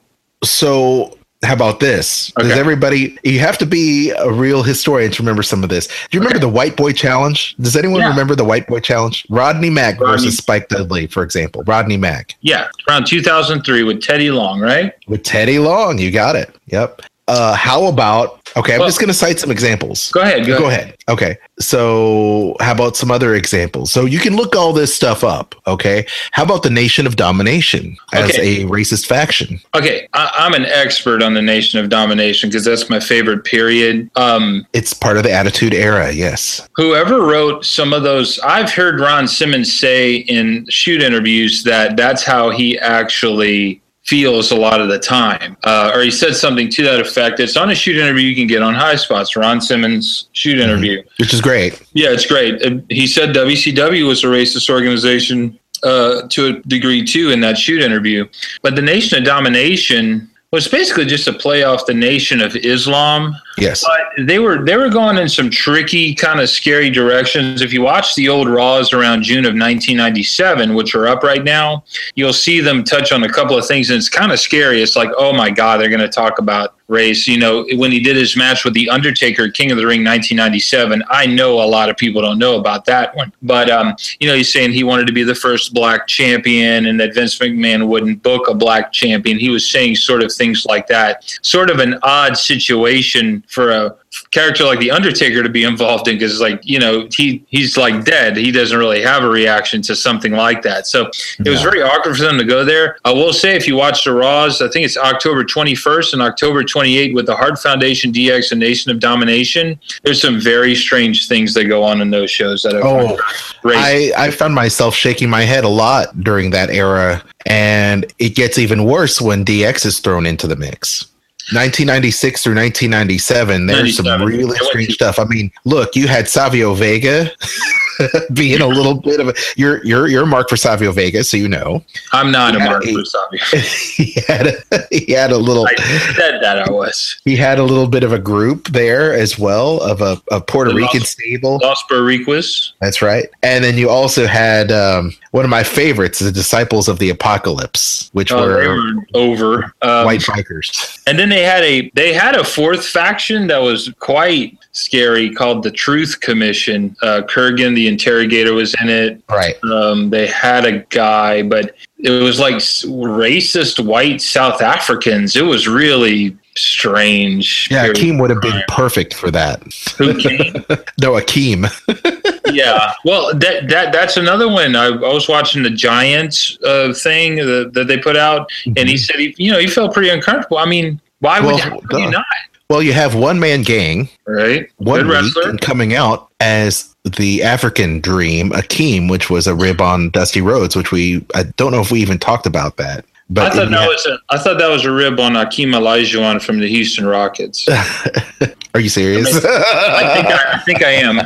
So how about this? Does everybody, you have to be a real historian to remember some of this. Do you remember the White Boy Challenge? Does anyone remember the White Boy Challenge? Rodney Mack versus Spike Dudley, for example. Rodney Mack. Yeah, around 2003 with Teddy Long, right? With Teddy Long, you got it. Yep. How about, I'm just going to cite some examples. Go ahead. Go ahead. Okay. So how about some other examples? So you can look all this stuff up. Okay. How about the Nation of Domination as a racist faction? Okay. I'm an expert on the Nation of Domination because that's my favorite period. It's part of the Attitude Era. Yes. Whoever wrote some of those, I've heard Ron Simmons say in shoot interviews that that's how he actually feels a lot of the time, or he said something to that effect. It's on a shoot interview you can get on High Spots, Ron Simmons shoot interview, which is great. Yeah, it's great. He said WCW was a racist organization to a degree too in that shoot interview, but the Nation of Domination was basically just a play off the Nation of Islam. Yes. But they were going in some tricky, kind of scary directions. If you watch the old Raws around June of 1997, which are up right now, you'll see them touch on a couple of things, and it's kind of scary. It's like, oh my God, they're going to talk about race. You know, when he did his match with The Undertaker, King of the Ring 1997, I know a lot of people don't know about that one. But, he's saying he wanted to be the first black champion and that Vince McMahon wouldn't book a black champion. He was saying sort of things like that. Sort of an odd situation for a character like the Undertaker to be involved in, because like, you know, he's like dead. He doesn't really have a reaction to something like that. So it was very awkward for them to go there. I will say, if you watch the Raws, I think it's October 21st and October 28th with the Hart Foundation, DX, and Nation of Domination. There's some very strange things that go on in those shows that I found myself shaking my head a lot during that era, and it gets even worse when DX is thrown into the mix. 1996 through 1997, there's some really strange stuff. I mean, look, you had Savio Vega being a little bit of a you're a mark for Savio Vega, so you know. I'm not a mark for Savio. He had a little. I said that I was. He had a little bit of a group there as well of a Puerto Rican stable. Los Boricuas. That's right. And then you also had one of my favorites, the Disciples of the Apocalypse, which they were over white bikers. And then they had a fourth faction that was quite scary called the Truth Commission. Kurgan, the interrogator, was in it. Right. They had a guy, but it was like racist white South Africans. It was really strange. Yeah, Akeem would have been perfect for that. Who, Akeem? No, Akeem. Yeah, well, that's another one. I was watching the Giants thing that they put out, and he said he felt pretty uncomfortable. I mean, why would you not? Well, you have one man gang, right? One week, and coming out as the African Dream, Akeem, which was a rib on Dusty Rhodes, which I don't know if we even talked about that. But I thought that was a rib on Akeem Olajuwon from the Houston Rockets. Are you serious? I think I am.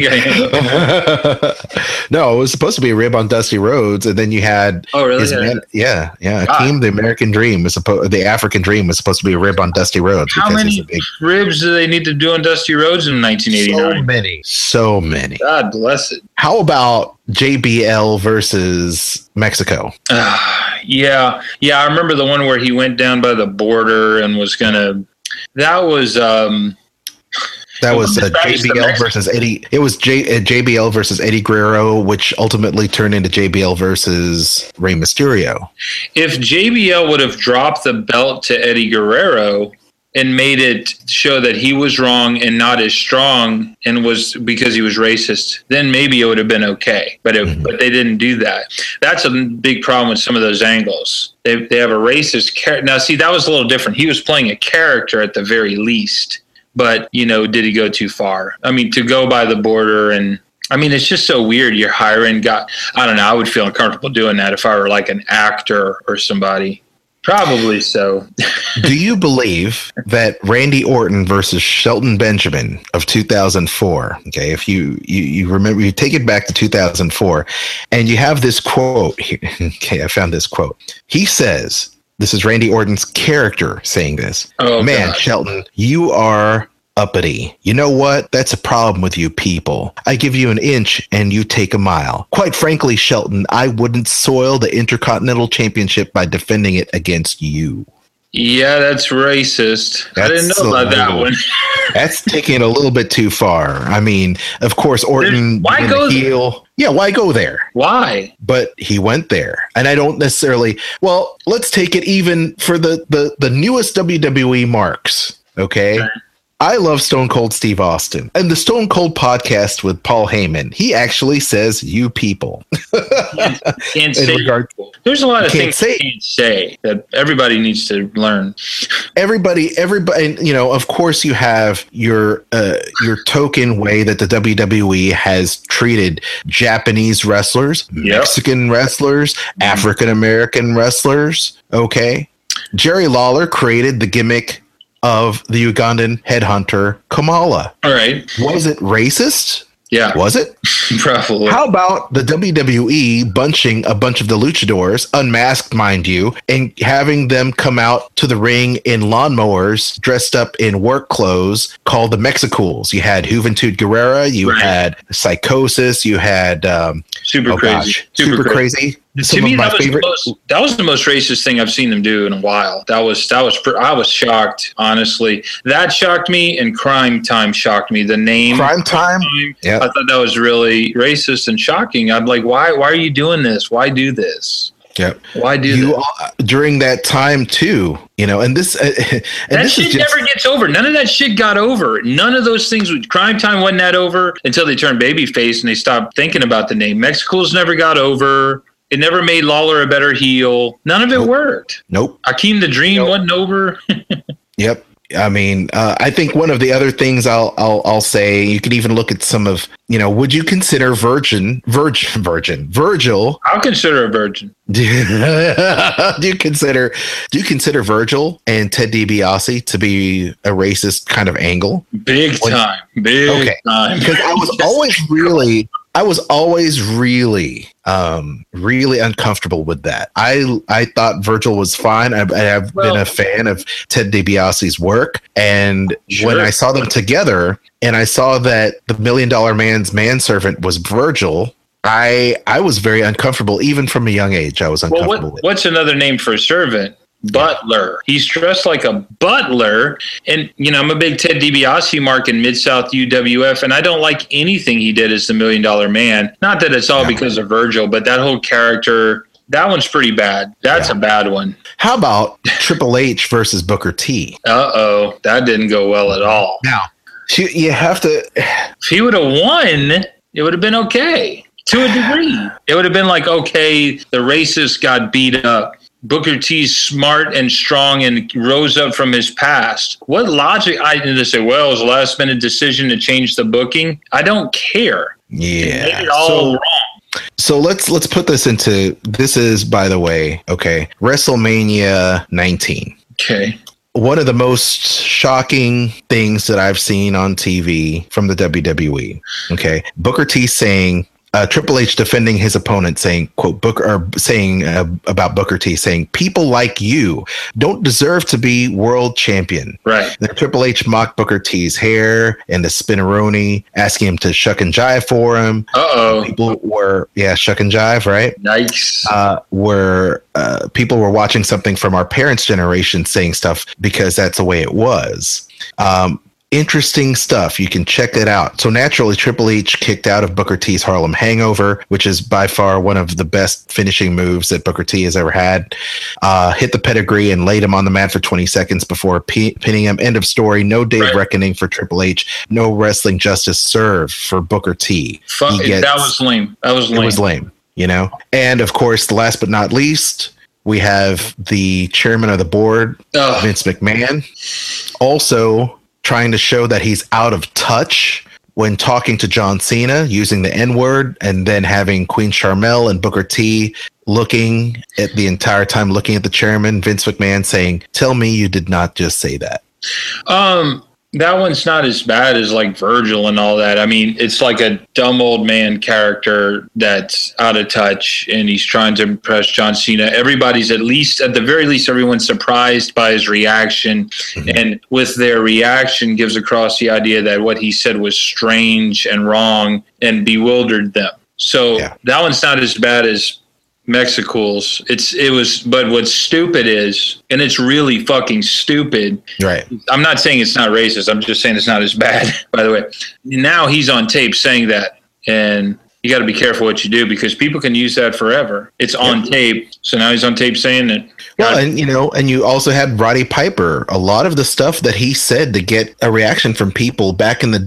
No, it was supposed to be a rib on Dusty Rhodes, and then you had. Oh, really? Akeem, the American Dream the African Dream was supposed to be a rib on Dusty Rhodes. How many ribs do they need to do on Dusty Rhodes in 1989? So many. God bless it. How about JBL versus Mexico? Yeah. I remember the one where he went down by the border and was gonna. That was JBL versus Eddie. It was JBL versus Eddie Guerrero, which ultimately turned into JBL versus Rey Mysterio. If JBL would have dropped the belt to Eddie Guerrero and made it show that he was wrong and not as strong, and was because he was racist, then maybe it would have been okay. But they didn't do that. That's a big problem with some of those angles. They have a racist character. Now, see, that was a little different. He was playing a character at the very least. But, did he go too far? I mean, to go by the border, and I mean, it's just so weird. You're hiring I don't know. I would feel uncomfortable doing that if I were like an actor or somebody. Probably so. Do you believe that Randy Orton versus Shelton Benjamin of 2004? Okay, if you remember, you take it back to 2004, and you have this quote here. Okay, I found this quote. He says, this is Randy Orton's character saying this. Oh, man, God. Shelton, you are uppity. You know what? That's a problem with you people. I give you an inch and you take a mile. Quite frankly, Shelton, I wouldn't soil the Intercontinental Championship by defending it against you. Yeah, that's racist. I didn't know about that one. That's taking it a little bit too far. I mean, of course, Orton. Why go there? Yeah, why go there? Why? But he went there. And I don't necessarily. Well, let's take it even for the newest WWE marks. Okay. I love Stone Cold Steve Austin. And the Stone Cold podcast with Paul Heyman, he actually says, you people. Can't say. There's a lot of things you can't say that everybody needs to learn. Everybody, of course you have your token way that the WWE has treated Japanese wrestlers, Mexican wrestlers, African-American wrestlers. Okay. Jerry Lawler created the gimmick of the Ugandan headhunter Kamala. All right. Was it racist? Yeah. Was it? Probably. How about the WWE bunching a bunch of the luchadors, unmasked, mind you, and having them come out to the ring in lawnmowers, dressed up in work clothes, called the Mexicools? You had Juventud Guerrera, you had Psychosis, you had Super Crazy. To me, that was the most racist thing I've seen them do in a while. I was shocked, honestly. That shocked me, and Crime Time shocked me. The name Crime Time. I thought that was really racist and shocking. I'm like, why are you doing this? Why do this? Yep. Why do you that? During that time too? You know, and this and that this shit never gets over. None of that shit got over. None of those things. Crime Time wasn't that over until they turned babyface and they stopped thinking about the name. Mexicals never got over. It never made Lawler a better heel. None of it worked. Nope. Akeem the Dream wasn't over. Yep. I mean, I think one of the other things I'll say, you could even look at some of, you know, would you consider Virgil? I'll consider a virgin. Do you consider Virgil and Ted DiBiase to be a racist kind of angle? Big time. Because I was always really uncomfortable with that. I thought Virgil was fine. I have been a fan of Ted DiBiase's work, and when I saw them together, and I saw that the $1 Million Man's manservant was Virgil, I was very uncomfortable. Even from a young age, I was uncomfortable with it. What's another name for a servant? Butler. He's dressed like a butler. And, you know, I'm a big Ted DiBiase mark in Mid-South UWF, and I don't like anything he did as the $1 Million Man. Not that it's all because of Virgil, but that whole character, that one's pretty bad. That's a bad one. How about Triple H versus Booker T? Uh-oh. That didn't go well at all. Now, you have to... If he would have won, it would have been okay. To a degree. It would have been like, okay, the racist got beat up. Booker T's smart and strong and rose up from his past. What logic? I did to say, well, it was a last minute decision to change the booking. I don't care. Yeah. They made it all wrong. So let's put this into, this is, by the way, okay, WrestleMania 19. Okay. One of the most shocking things that I've seen on TV from the WWE. Okay. Booker T saying, Triple H defending his opponent, saying, "quote about Booker T, saying people like you don't deserve to be world champion." Right. Then Triple H mocked Booker T's hair and the spinneroni, asking him to shuck and jive for him. People were shuck and jive, right? Nice. People were watching something from our parents' generation, saying stuff because that's the way it was. Interesting stuff. You can check it out. So naturally, Triple H kicked out of Booker T's Harlem Hangover, which is by far one of the best finishing moves that Booker T has ever had. Hit the pedigree and laid him on the mat for 20 seconds before pinning him. End of story. No day of reckoning for Triple H. No wrestling justice served for Booker T. That was lame. It was lame, you know? And of course, last but not least, we have the chairman of the board, Vince McMahon, also trying to show that he's out of touch when talking to John Cena, using the N-word, and then having Queen Sharmell and Booker T looking at the entire time, looking at the chairman, Vince McMahon, saying, "Tell me you did not just say that." That one's not as bad as like Virgil and all that. I mean, it's like a dumb old man character that's out of touch and he's trying to impress John Cena. Everybody's at the very least, everyone's surprised by his reaction. Mm-hmm. And with their reaction gives across the idea that what he said was strange and wrong and bewildered them. So that one's not as bad as Mexicals. But what's stupid is, and it's really fucking stupid. Right. I'm not saying it's not racist. I'm just saying it's not as bad, by the way. Now he's on tape saying that, and you got to be careful what you do because people can use that forever. It's on tape. So now he's on tape saying it. Well, and you also had Roddy Piper. A lot of the stuff that he said to get a reaction from people back in the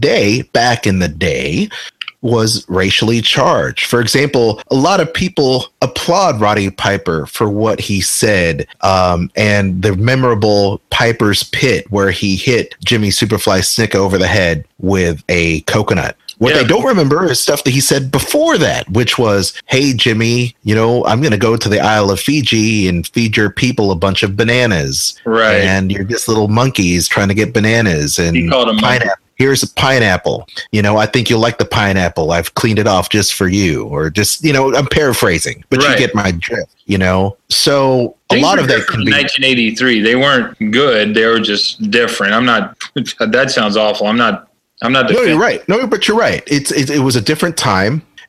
day was racially charged. For example, a lot of people applaud Roddy Piper for what he said, and the memorable Piper's Pit where he hit Jimmy Superfly Snuka over the head with a coconut. What they don't remember is stuff that he said before that, which was, "Hey, Jimmy, I'm going to go to the Isle of Fiji and feed your people a bunch of bananas. Right. And you're just little monkeys trying to get bananas and he called him pineapple. Here's a pineapple. I think you'll like the pineapple. I've cleaned it off just for you." Or just, I'm paraphrasing, but you get my drift, So a lot of that can be 1983. They weren't good. They were just different. That sounds awful. I'm not. No, you're right. No, but you're right. It was a different time.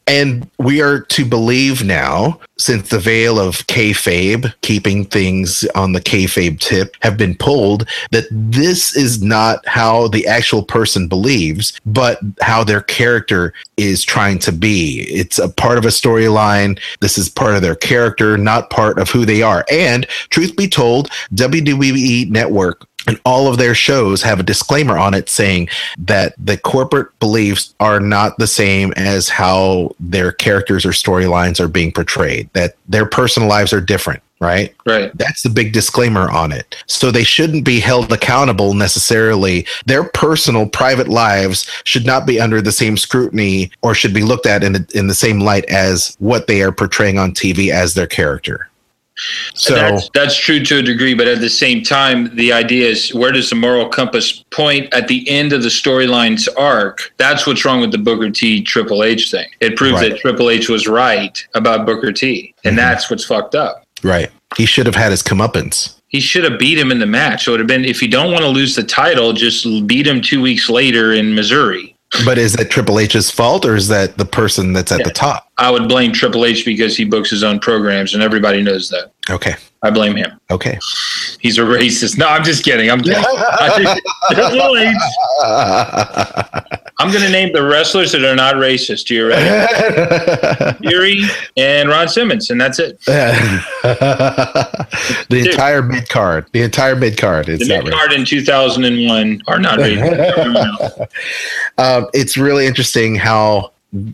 And we are to believe now, since the veil of kayfabe, keeping things on the kayfabe tip, have been pulled, that this is not how the actual person believes, but how their character is trying to be. It's a part of a storyline. This is part of their character, not part of who they are. And truth be told, WWE Network and all of their shows have a disclaimer on it saying that the corporate beliefs are not the same as how their characters or storylines are being portrayed, that their personal lives are different. Right. That's the big disclaimer on it. So they shouldn't be held accountable necessarily. Their personal private lives should not be under the same scrutiny or should be looked at in the same light as what they are portraying on TV as their character. So that's true to a degree, but at the same time, the idea is, where does the moral compass point at the end of the storyline's arc? That's what's wrong with the Booker T Triple H thing. It proves that Triple H was right about Booker T, and that's what's fucked up. Right. He should have had his comeuppance. He should have beat him in the match. So it would have been, if you don't want to lose the title, just beat him 2 weeks later in Missouri. But is that Triple H's fault, or is that the person that's at the top? I would blame Triple H because he books his own programs, and everybody knows that. Okay. I blame him. Okay. He's a racist. No, I'm just kidding. I'm kidding. Triple H. I'm going to name the wrestlers that are not racist. You ready? Fury and Ron Simmons, and that's it. The entire mid card. The entire mid card. The mid card in 2001 are not racist. It's really interesting how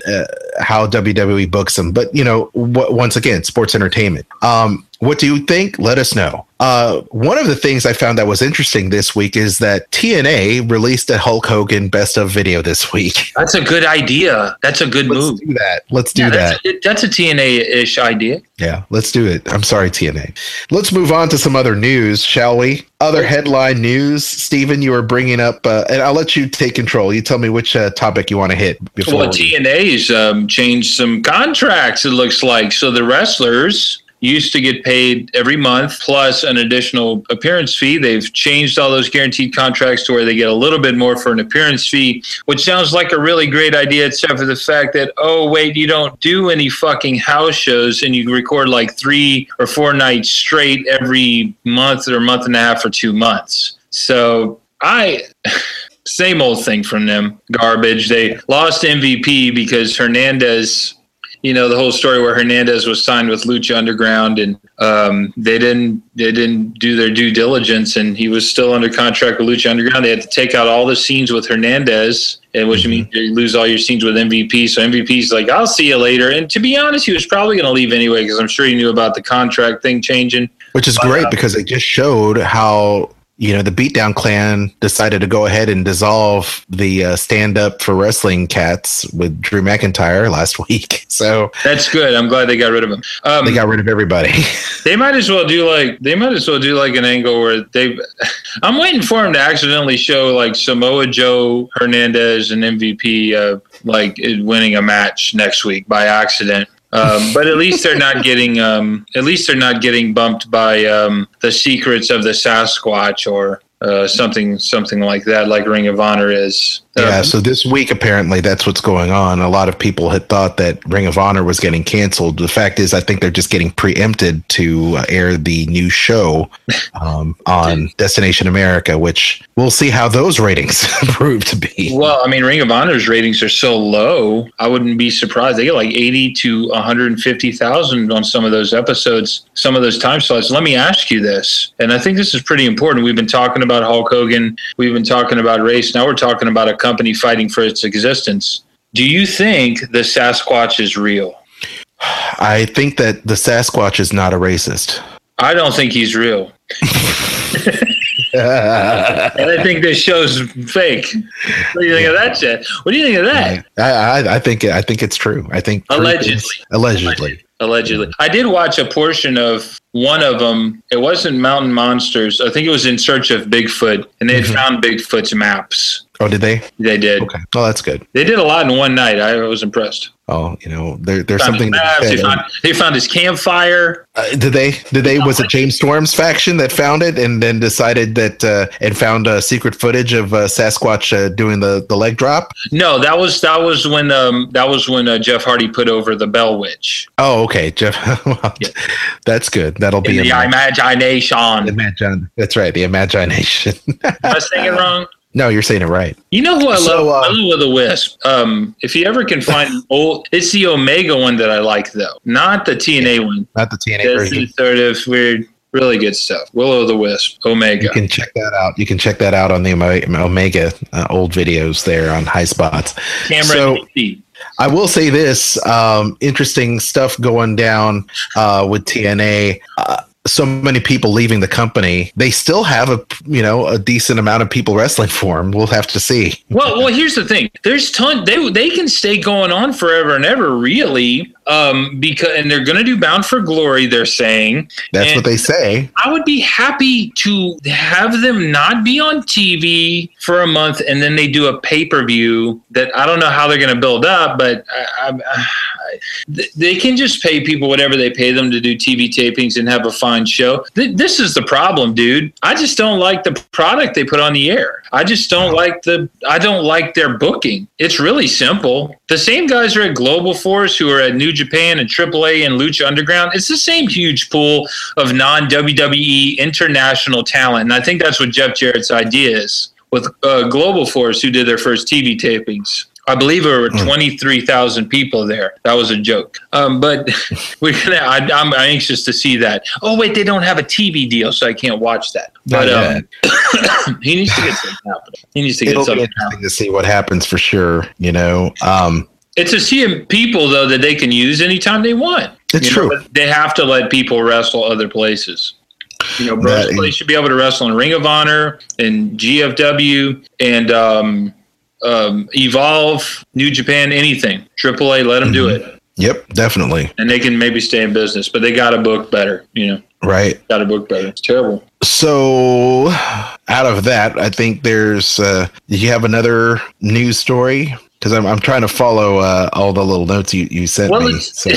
WWE books them, but once again, sports entertainment. What do you think? Let us know. One of the things I found that was interesting this week is that TNA released a Hulk Hogan best of video this week. That's a good idea. That's a good move. Let's do that. That's a TNA-ish idea. Yeah, let's do it. I'm sorry, TNA. Let's move on to some other news, shall we? Other headline news. Steven, you were bringing up, and I'll let you take control. You tell me which topic you want to hit before. Well, TNA's changed some contracts, it looks like. So the wrestlers used to get paid every month plus an additional appearance fee. They've changed all those guaranteed contracts to where they get a little bit more for an appearance fee, which sounds like a really great idea, except for the fact that, oh, wait, you don't do any fucking house shows and you record like 3 or 4 nights straight every month or month and a half or 2 months. So same old thing from them, garbage. They lost MVP because Hernandez, the whole story where Hernandez was signed with Lucha Underground, and they didn't do their due diligence, and he was still under contract with Lucha Underground. They had to take out all the scenes with Hernandez, which means you lose all your scenes with MVP. So MVP's like, I'll see you later. And to be honest, he was probably going to leave anyway, because I'm sure he knew about the contract thing changing. Which is great, because it just showed how the Beatdown Clan decided to go ahead and dissolve the Stand Up for Wrestling Cats with Drew McIntyre last week. So that's good. I'm glad they got rid of him. They got rid of everybody. They might as well do like an angle where I'm waiting for him to accidentally show like Samoa Joe, Hernandez, and MVP like winning a match next week by accident. But at least they're not getting bumped by the secrets of the Sasquatch or something like that, like Ring of Honor is. Yeah, so this week, apparently, that's what's going on. A lot of people had thought that Ring of Honor was getting canceled. The fact is, I think they're just getting preempted to air the new show on Destination America, which we'll see how those ratings prove to be. Well, I mean, Ring of Honor's ratings are so low, I wouldn't be surprised. They get like 80 to 150,000 on some of those episodes, some of those time slots. Let me ask you this, and I think this is pretty important. We've been talking about Hulk Hogan. We've been talking about race. Now we're talking about a company fighting for its existence. Do you think the Sasquatch is real? I think that the Sasquatch is not a racist. I don't think he's real. And I think this show's fake. What do you think of that, Chad? What do you think of that? I think it's true. I think allegedly. I did watch a portion of one of them. It wasn't Mountain Monsters. I think it was In Search of Bigfoot, and they had found Bigfoot's maps. Oh, did they? They did. Okay. Oh, that's good. They did a lot in one night. I was impressed. Oh, there's something. They found his campfire. Did they? Was it James Storm's faction that found it and then decided that and found secret footage of Sasquatch doing the leg drop? No, that was when Jeff Hardy put over the Bell Witch. Oh, okay, Jeff. Well, yeah. That's good. That'll be the imagination. That's right, the imagination. Am I saying it wrong? No, you're saying it right. You know who I love? I love Will the Wisp. If you ever can find it's the Omega one that I like, though, not the TNA one. Not the TNA version. Sort of weird, really good stuff. Will-O-the-Wisp, Omega. You can check that out. You can check that out on the Omega old videos there on High Spots. I will say this: interesting stuff going down with TNA. So many people leaving the company. They still have a decent amount of people wrestling for them. We'll have to see. Well, here's the thing. There's they can stay going on forever and ever, really. And they're going to do Bound for Glory, they're saying. That's what they say. I would be happy to have them not be on TV for a month and then they do a pay-per-view that I don't know how they're going to build up, but they can just pay people whatever they pay them to do TV tapings and have a fine show. This is the problem, dude. I just don't like the product they put on the air. I just don't like their booking. It's really simple. The same guys are at Global Force who are at New Japan and AAA and Lucha Underground. It's the same huge pool of non-WWE international talent. And I think that's what Jeff Jarrett's idea is with Global Force, who did their first TV tapings. I believe there were 23,000 people there. That was a joke. But I'm anxious to see that. Oh, wait, they don't have a TV deal, so I can't watch that. But he needs to get something happening. It'll be interesting to see what happens for sure, It's to see people, though, that they can use anytime they want. It's true. But they have to let people wrestle other places. Bruce Clay should be able to wrestle in Ring of Honor and GFW and Evolve, New Japan, anything. AAA, let them do it. Yep, definitely. And they can maybe stay in business, but they got to book better, Right. Got to book better. It's terrible. So out of that, I think there's, you have another news story? Because I'm trying to follow all the little notes you sent me. So.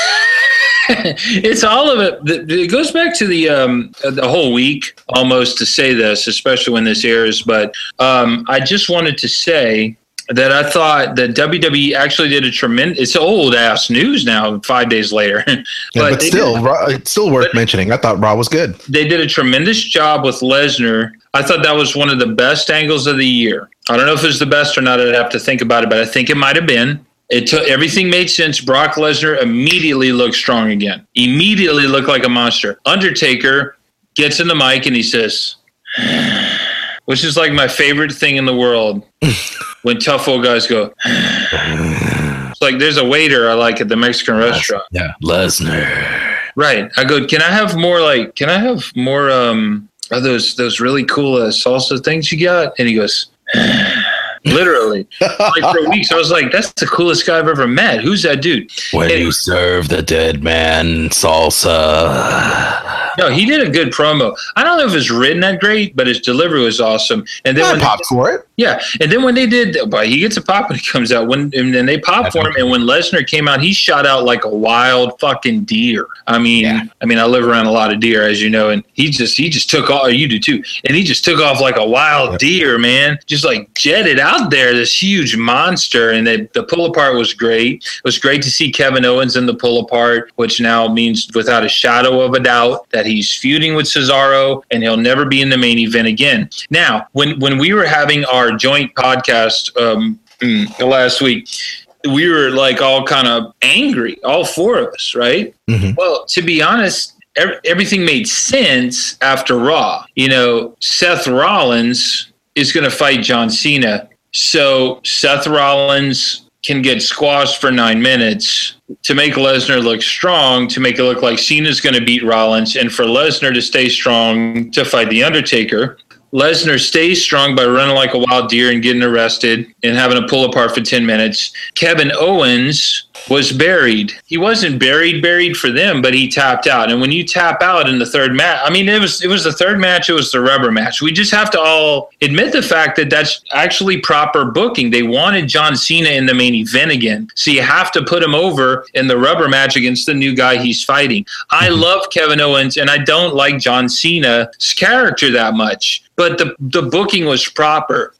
It's all of it. It goes back to the whole week almost to say this, especially when this airs. But I just wanted to say that I thought that WWE actually did a tremendous. It's old ass news now. 5 days later, but still, it's still worth mentioning. I thought Raw was good. They did a tremendous job with Lesnar. I thought that was one of the best angles of the year. I don't know if it was the best or not. I'd have to think about it, but I think it might have been. Everything made sense. Brock Lesnar immediately looked strong again. Immediately looked like a monster. Undertaker gets in the mic and he says, which is like my favorite thing in the world, when tough old guys go. It's like there's a waiter I like at the Mexican restaurant. Yeah, Lesnar. Right. I go, can I have more of those really cool salsa things you got? And he goes, literally. Like for weeks, I was like, that's the coolest guy I've ever met. Who's that dude? When you serve the dead man salsa. No, he did a good promo. I don't know if it's written that great, but his delivery was awesome. And then I popped for it. Yeah, and then when they did, but he gets a pop when he comes out. And then they popped for him, and when Lesnar came out, he shot out like a wild fucking deer. I mean, I live around a lot of deer, as you know, and he just took off. You do too, and he just took off like a wild deer, man. Just like jetted out there, this huge monster. And the pull apart was great. It was great to see Kevin Owens in the pull apart, which now means without a shadow of a doubt that he's feuding with Cesaro, and he'll never be in the main event again. Now, when we were having our joint podcast last week, we were like all kind of angry, all four of us, right? Mm-hmm. Well, to be honest, everything made sense after Raw. Seth Rollins is going to fight John Cena. So Seth Rollins can get squashed for 9 minutes to make Lesnar look strong, to make it look like Cena's going to beat Rollins, and for Lesnar to stay strong to fight The Undertaker. Lesnar stays strong by running like a wild deer and getting arrested and having a pull apart for 10 minutes. Kevin Owens was buried. He wasn't buried for them, but he tapped out. And when you tap out in the third match, I mean, it was the third match. It was the rubber match. We just have to all admit the fact that that's actually proper booking. They wanted John Cena in the main event again. So you have to put him over in the rubber match against the new guy he's fighting. I love Kevin Owens, and I don't like John Cena's character that much. But the booking was proper,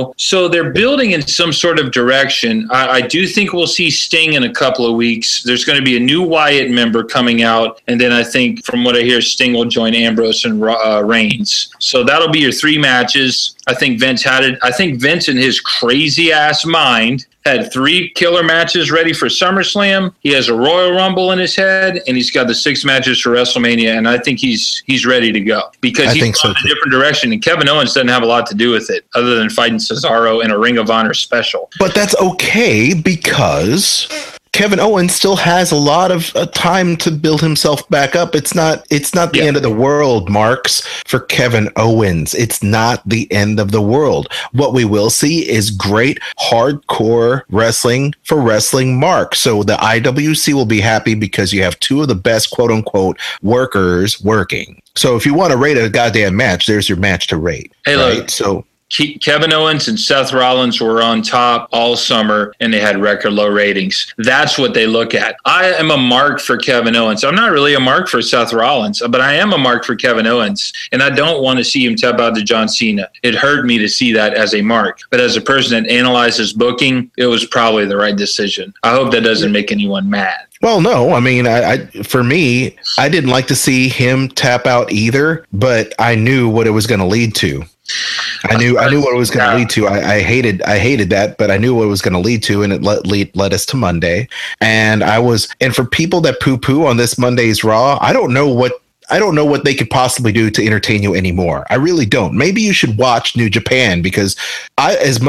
So they're building in some sort of direction. I do think we'll see Sting in a couple of weeks. There's going to be a new Wyatt member coming out. And then I think, from what I hear, Sting will join Ambrose and Reigns. So that'll be your 3 matches. I think Vince had it. I think Vince, in his crazy-ass mind, had 3 killer matches ready for SummerSlam. He has a Royal Rumble in his head, and he's got the 6 matches for WrestleMania. And I think he's ready to go because he's gone in a different direction. And Kevin Owens doesn't have a lot to do with it, other than fighting Cesaro in a Ring of Honor special. But that's okay because Kevin Owens still has a lot of time to build himself back up. It's not the end of the world, Marks, for Kevin Owens. It's not the end of the world. What we will see is great hardcore wrestling for Wrestling Mark. So the IWC will be happy because you have 2 of the best quote unquote workers working. So if you want to rate a goddamn match, there's your match to rate. Hey, right? Look. So Kevin Owens and Seth Rollins were on top all summer, and they had record low ratings. That's what they look at. I am a mark for Kevin Owens. I'm not really a mark for Seth Rollins, but I am a mark for Kevin Owens, and I don't want to see him tap out to John Cena. It hurt me to see that as a mark, but as a person that analyzes booking, it was probably the right decision. I hope that doesn't make anyone mad. Well, no, I mean, for me, I didn't like to see him tap out either, but I knew what it was going to lead to. I knew what it was going to lead to. I hated that, but I knew what it was going to lead to, and it led us to Monday. And for people that poo-poo on this Monday's Raw, I don't know what they could possibly do to entertain you anymore. I really don't. Maybe you should watch New Japan because you've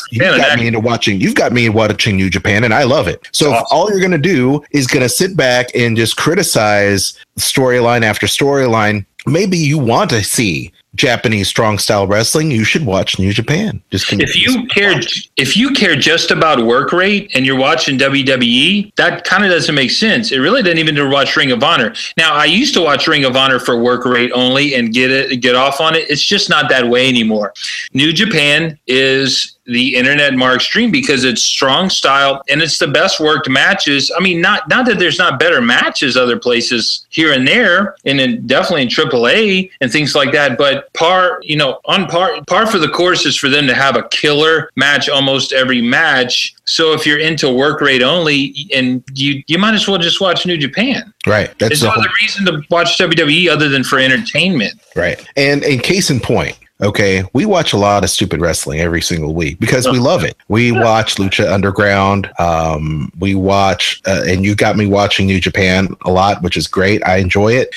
got me watching New Japan, and I love it. So if all you're going to do is going to sit back and just criticize storyline after storyline, maybe you want to see Japanese strong style wrestling, you should watch New Japan. If you care just about work rate and you're watching WWE, that kind of doesn't make sense. It really doesn't even watch Ring of Honor. Now, I used to watch Ring of Honor for work rate only and get off on it. It's just not that way anymore. New Japan is the internet mark stream because it's strong style and it's the best worked matches. I mean, not that there's not better matches other places here and there, and definitely in AAA and things like that. But par for the course is for them to have a killer match almost every match. So if you're into work rate only, and you might as well just watch New Japan. Right. There's no other reason to watch WWE other than for entertainment. Right. And in case in point, okay, we watch a lot of stupid wrestling every single week because we love it. We watch Lucha Underground. We watch, and you got me watching New Japan a lot, which is great. I enjoy it.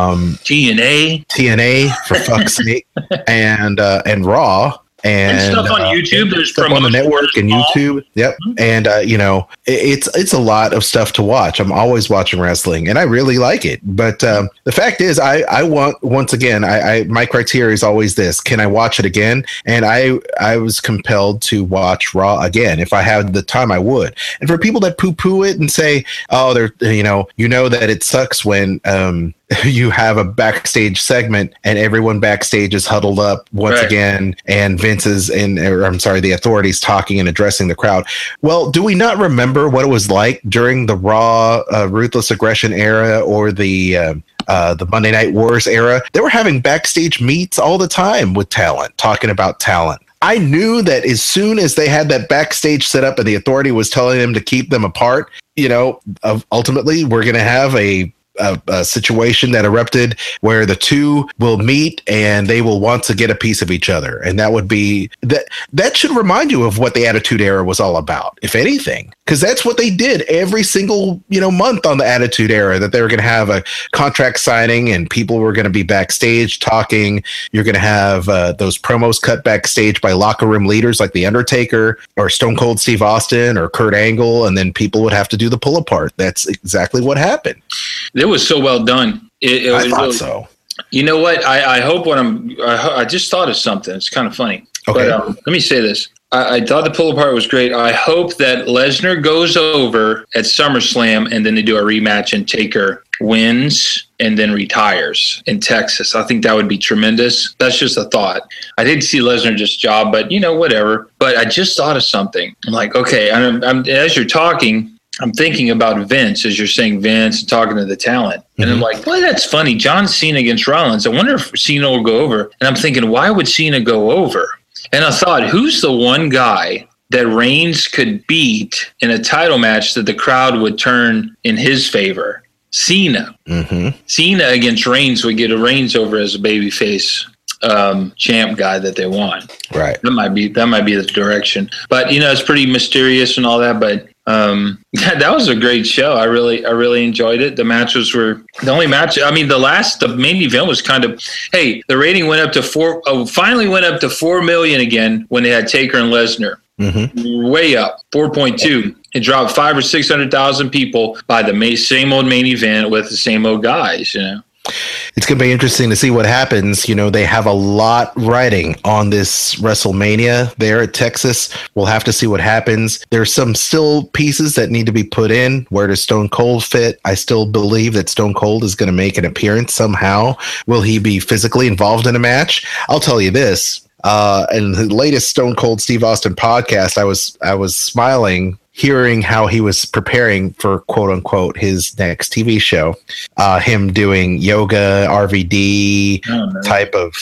TNA for fuck's sake, and Raw. And stuff on YouTube. There's stuff on the network and YouTube. Yep. And it's a lot of stuff to watch. I'm always watching wrestling, and I really like it. But the fact is, I want, once again, my criteria is always this: can I watch it again? And I was compelled to watch Raw again. If I had the time, I would. And for people that poo-poo it and say, oh, they're that it sucks when you have a backstage segment and everyone backstage is huddled up once again, and the authorities talking and addressing the crowd. Well, do we not remember what it was like during the Raw Ruthless Aggression era or the Monday Night Wars era? They were having backstage meets all the time with talent, talking about talent. I knew that as soon as they had that backstage set up and the authority was telling them to keep them apart, ultimately we're going to have a situation that erupted where the two will meet and they will want to get a piece of each other. And that would be that should remind you of what the Attitude Era was all about, if anything, because that's what they did every single, month on the Attitude Era, that they were going to have a contract signing and people were going to be backstage talking. You're going to have those promos cut backstage by locker room leaders like The Undertaker or Stone Cold Steve Austin or Kurt Angle. And then people would have to do the pull apart. That's exactly what happened. It was so well done. I thought really, so. You know what? I hope I just thought of something. It's kind of funny. Okay. But let me say this. I thought the pull apart was great. I hope that Lesnar goes over at SummerSlam and then they do a rematch and Taker wins and then retires in Texas. I think that would be tremendous. That's just a thought. I'd hate to see Lesnar just job, but whatever. But I just thought of something. I'm like, okay, I'm as you're talking, I'm thinking about Vince, as you're saying Vince and talking to the talent. And I'm like, well, that's funny. John Cena against Rollins. I wonder if Cena will go over. And I'm thinking, why would Cena go over? And I thought, who's the one guy that Reigns could beat in a title match that the crowd would turn in his favor? Cena. Cena against Reigns would get a Reigns over as a babyface champ guy that they want. Right. That might be the direction. But it's pretty mysterious and all that. But that was a great show. I really enjoyed it. The matches were the only match. I mean, the main event was kind of, hey, the rating went up to finally went up to 4 million again when they had Taker and Lesnar. Way up, 4.2. It dropped 500,000 or 600,000 people by the same old main event with the same old guys. It's going to be interesting to see what happens. They have a lot riding on this WrestleMania there at Texas. We'll have to see what happens. There's some still pieces that need to be put in. Where does Stone Cold fit? I still believe that Stone Cold is going to make an appearance somehow. Will he be physically involved in a match? I'll tell you this. In the latest Stone Cold Steve Austin podcast, I was smiling hearing how he was preparing for quote unquote his next TV show, him doing yoga, RVD type of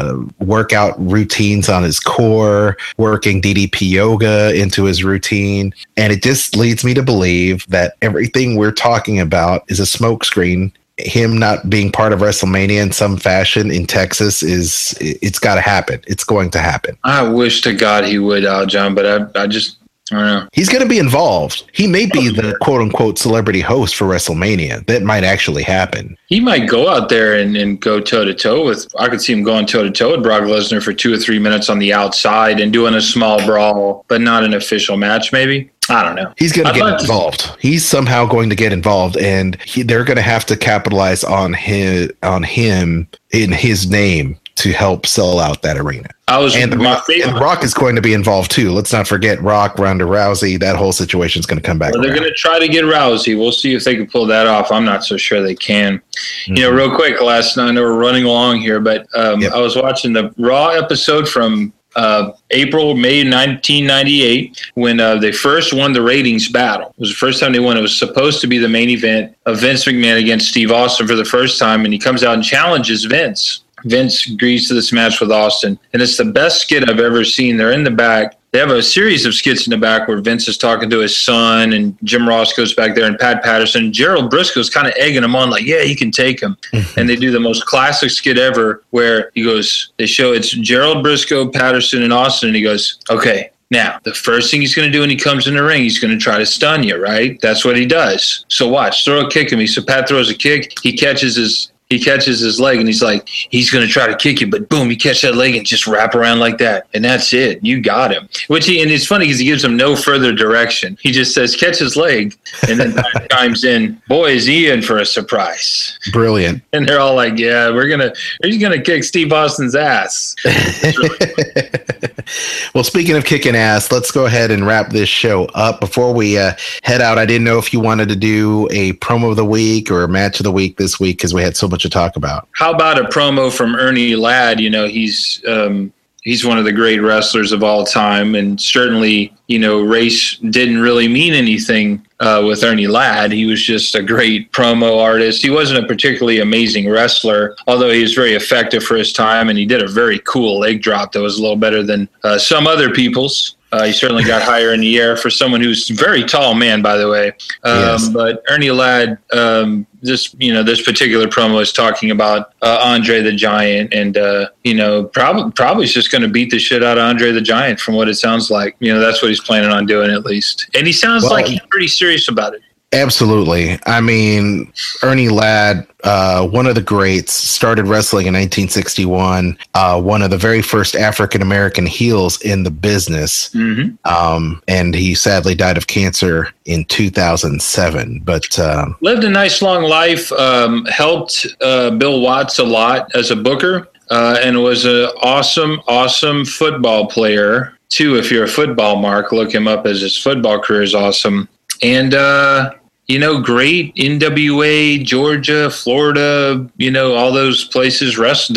workout routines on his core, working DDP yoga into his routine. And it just leads me to believe that everything we're talking about is a smokescreen. Him not being part of WrestleMania in some fashion in Texas it's got to happen. It's going to happen. I wish to God he would, John, but I don't know. He's going to be involved. He may be the quote unquote celebrity host for WrestleMania. That might actually happen. He might go out there and go toe to toe with. I could see him going toe to toe with Brock Lesnar for 2 or 3 minutes on the outside and doing a small brawl, but not an official match. Maybe. I don't know. He's going to get involved. He's somehow going to get involved, and they're going to have to capitalize on him in his name to help sell out that arena. And Rock is going to be involved too. Let's not forget Rock, Ronda Rousey. That whole situation is going to come back. Well, they're going to try to get Rousey. We'll see if they can pull that off. I'm not so sure they can. Real quick, last night, I know we're running along here, but I was watching the Raw episode from May 1998 when they first won the ratings battle. It was the first time they won. It was supposed to be the main event of Vince McMahon against Steve Austin for the first time, and he comes out and challenges Vince. Vince agrees to this match with Austin, and it's the best skit I've ever seen. They're in the back. They have a series of skits in the back where Vince is talking to his son, and Jim Ross goes back there, and Pat Patterson. Gerald Briscoe's kind of egging him on, like, yeah, he can take him. And they do the most classic skit ever where they show it's Gerald Briscoe, Patterson, and Austin, and he goes, okay, now, the first thing he's going to do when he comes in the ring, he's going to try to stun you, right? That's what he does. So watch, throw a kick at me. So Pat throws a kick. He catches his leg, and he's like, he's going to try to kick you, but boom, you catch that leg and just wrap around like that. And that's it. You got him. And it's funny because he gives him no further direction. He just says, catch his leg. And then chimes in, boy, is he in for a surprise. Brilliant. And they're all like, yeah, he's going to kick Steve Austin's ass. Really Well, speaking of kicking ass, let's go ahead and wrap this show up. Before we head out, I didn't know if you wanted to do a promo of the week or a match of the week this week because we had so much to talk about. How about a promo from Ernie Ladd? He's one of the great wrestlers of all time, and certainly, race didn't really mean anything with Ernie Ladd. He was just a great promo artist. He wasn't a particularly amazing wrestler, although he was very effective for his time, and he did a very cool leg drop that was a little better than some other people's. He certainly got higher in the air for someone who's a very tall man, by the way. Yes. But Ernie Ladd, this particular promo is talking about Andre the Giant, and probably is just going to beat the shit out of Andre the Giant from what it sounds like. That's what he's planning on doing at least, and he sounds like he's pretty serious about it. Absolutely. I mean, Ernie Ladd, one of the greats, started wrestling in 1961, one of the very first African-American heels in the business. Mm-hmm. And he sadly died of cancer in 2007. But lived a nice long life, helped Bill Watts a lot as a booker, and was an awesome football player. too. If you're a football mark, look him up, as his football career is awesome. And, great NWA, Georgia, Florida, all those places,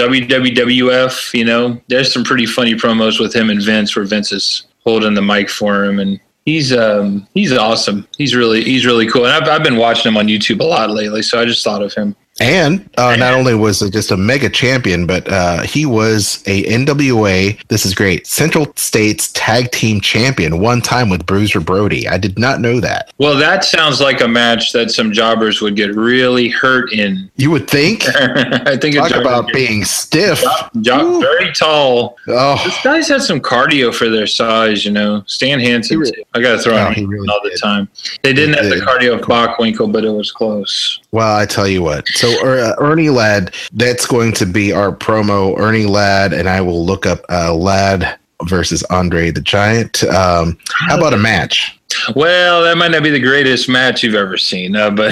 WWF, there's some pretty funny promos with him and Vince where Vince is holding the mic for him. And he's awesome. He's really cool. And I've been watching him on YouTube a lot lately. So I just thought of him. And not only was it just a mega champion, but he was a NWA, this is great, Central States Tag Team Champion one time with Bruiser Brody. I did not know that. Well, that sounds like a match that some jobbers would get really hurt in. You would think? I think Talk about being stiff. Very tall. Oh. These guys had some cardio for their size, Stan Hansen, I got to throw him really all the time. They didn't have the cardio of Bockwinkel, but it was close. Well, I tell you what. So Ernie Ladd, that's going to be our promo. Ernie Ladd, and I will look up Ladd versus Andre the Giant. How about a match? Well, that might not be the greatest match you've ever seen, but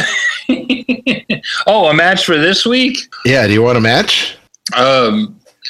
a match for this week? Yeah, do you want a match? Andre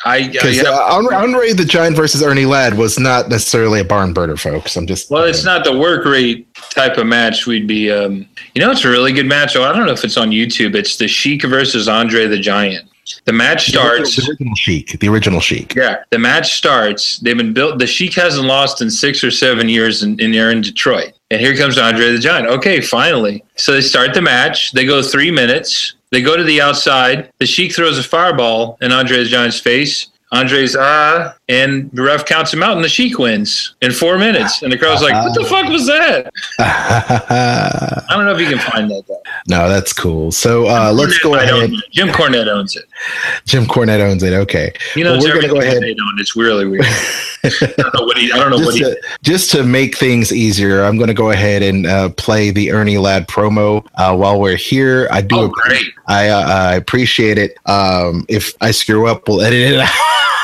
the Giant versus Ernie Ladd was not necessarily a barn burner, folks. It's not the work rate type of match. We'd be, it's a really good match. I don't know if it's on YouTube. It's the Sheik versus Andre the Giant. The match starts. The original Sheik. Yeah, the match starts. They've been built. The Sheik hasn't lost in 6 or 7 years, and they're in Detroit. And here comes Andre the Giant. Okay, finally. So they start the match. They go 3 minutes. They go to the outside. The Sheik throws a fireball in Andre the Giant's face. Andre's and the ref counts him out, and the Sheik wins in 4 minutes. And the crowd's like, "What the fuck was that?" I don't know if you can find that though. No, that's cool. So let's go ahead. Jim Cornette owns it. Jim Cornette owns it. Okay. We're going to go ahead. It's really weird. I don't know what he. Just to make things easier, I'm going to go ahead and play the Ernie Ladd promo while we're here. I do. Great. I appreciate it. If I screw up, we'll edit it out.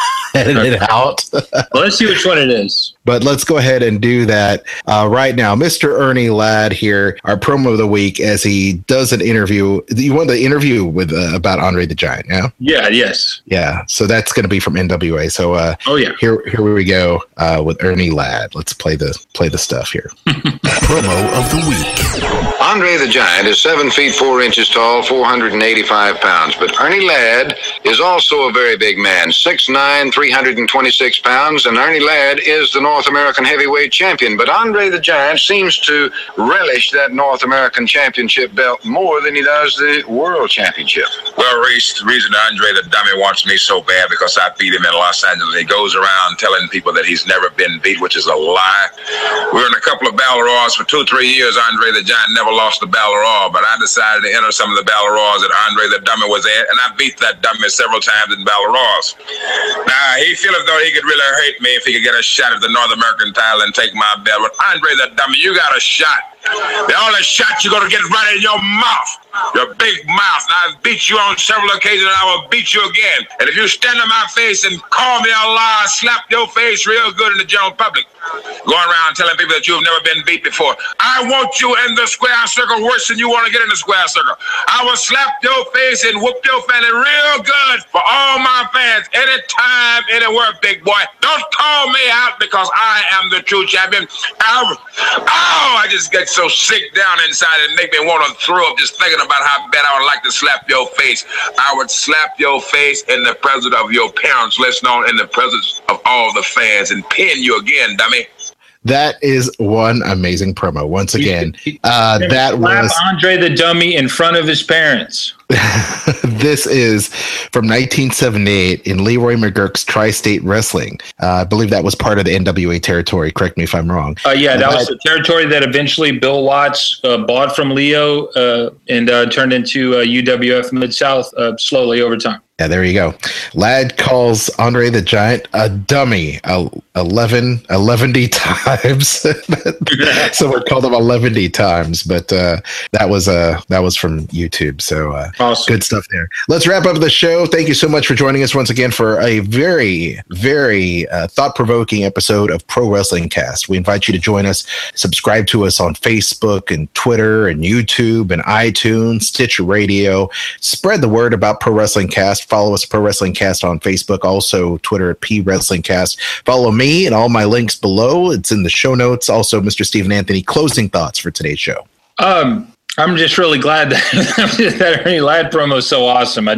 Well, let's see which one it is. But let's go ahead and do that right now. Mr. Ernie Ladd here, our promo of the week, as he does an interview. You want the interview with about Andre the Giant, yeah? Yeah, yes. Yeah, so that's going to be from NWA. So here we go with Ernie Ladd. Let's play the stuff here. Promo of the week. Andre the Giant is 7 feet 4 inches tall, 485 pounds. But Ernie Ladd is also a very big man, 6'9", 326 pounds. And Ernie Ladd is the North American heavyweight champion. But Andre the Giant seems to relish that North American championship belt more than he does the world championship. Well, Reese, the reason Andre the Dummy wants me so bad because I beat him in Los Angeles. He goes around telling people that he's never been beat, which is a lie. We were in a couple of Battle Royals for 2 or 3 years. Andre the Giant never lost the Battle Royal, but I decided to enter some of the Battle Royals that Andre the Dummy was at, and I beat that dummy several times in Battle Royals. Now, he feel as though he could really hurt me if he could get a shot at the North American title and take my belt. But Andre the Dummy, you got a shot. The only shot you're going to get right in your mouth. Your big mouth. Now, I've beat you on several occasions, and I will beat you again. And if you stand in my face and call me a liar, slap your face real good in the general public, going around telling people that you've never been beat before. I want you in the square circle worse than you want to get in the square circle. I will slap your face and whoop your family real good for all my fans. Anytime, anywhere, big boy. Don't call me out because I am the true champion. I just get so sick down inside and make me want to throw up just thinking about how bad I would like to slap your face. I would slap your face in the presence of your parents, let's know, in the presence of all the fans, and pin you again, dummy. That is one amazing promo. Once again, that was Andre the Dummy in front of his parents. This is from 1978 in Leroy McGurk's Tri-State Wrestling. I believe that was part of the NWA territory. Correct me if I'm wrong. That was the territory that eventually Bill Watts bought from Leo and turned into UWF Mid-South slowly over time. Yeah, there you go. Ladd calls Andre the Giant a dummy 11 times. Someone called him 11 times, but that was from YouTube. So awesome. Good stuff there. Let's wrap up the show. Thank you so much for joining us once again for a very, very thought-provoking episode of Pro Wrestling Cast. We invite you to join us. Subscribe to us on Facebook and Twitter and YouTube and iTunes, Stitcher Radio. Spread the word about Pro Wrestling Cast. Follow us, Pro Wrestling Cast, on Facebook. Also, Twitter at P Wrestling Cast. Follow me and all my links below. It's in the show notes. Also, Mr. Stephen Anthony, closing thoughts for today's show. I'm just really glad that Ernie Ladd promo is so awesome. I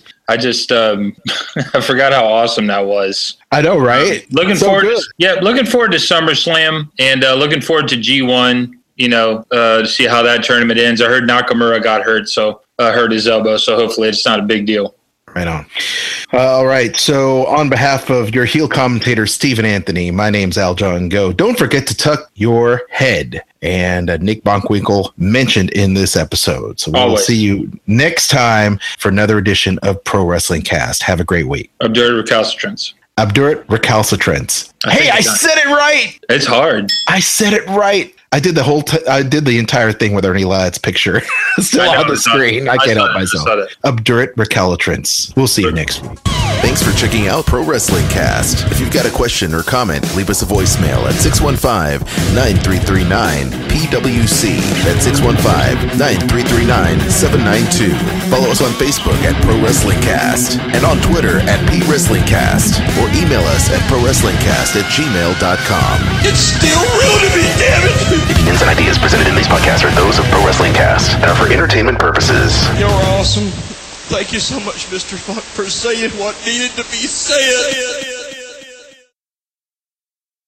forgot how awesome that was. I know, right? Looking forward to SummerSlam and looking forward to G1. To see how that tournament ends. I heard Nakamura got hurt, so hurt his elbow. So hopefully it's not a big deal. Right on. All right. So on behalf of your heel commentator, Stephen Anthony, my name's Al John Go. Don't forget to tuck your head. And Nick Bonkwinkle mentioned in this episode. So we'll see you next time for another edition of Pro Wrestling Cast. Have a great week. Obdurate recalcitrance. Hey, I said it right. It's hard. I said it right. I did the entire thing with Ernie Ladd's picture still on the screen. I can't help myself. Obdurate recalcitrance. We'll see you next week. Thanks for checking out Pro Wrestling Cast. If you've got a question or comment, leave us a voicemail at 615-9339-PWC. That's 615-9339-792. Follow us on Facebook at Pro Wrestling Cast and on Twitter at P Wrestling Cast, or email us at prowrestlingcast@gmail.com. It's still real to me, damn it! The opinions and ideas presented in these podcasts are those of Pro Wrestling Cast and are for entertainment purposes. You're awesome. Thank you so much, Mr. Funk, for saying what needed to be said.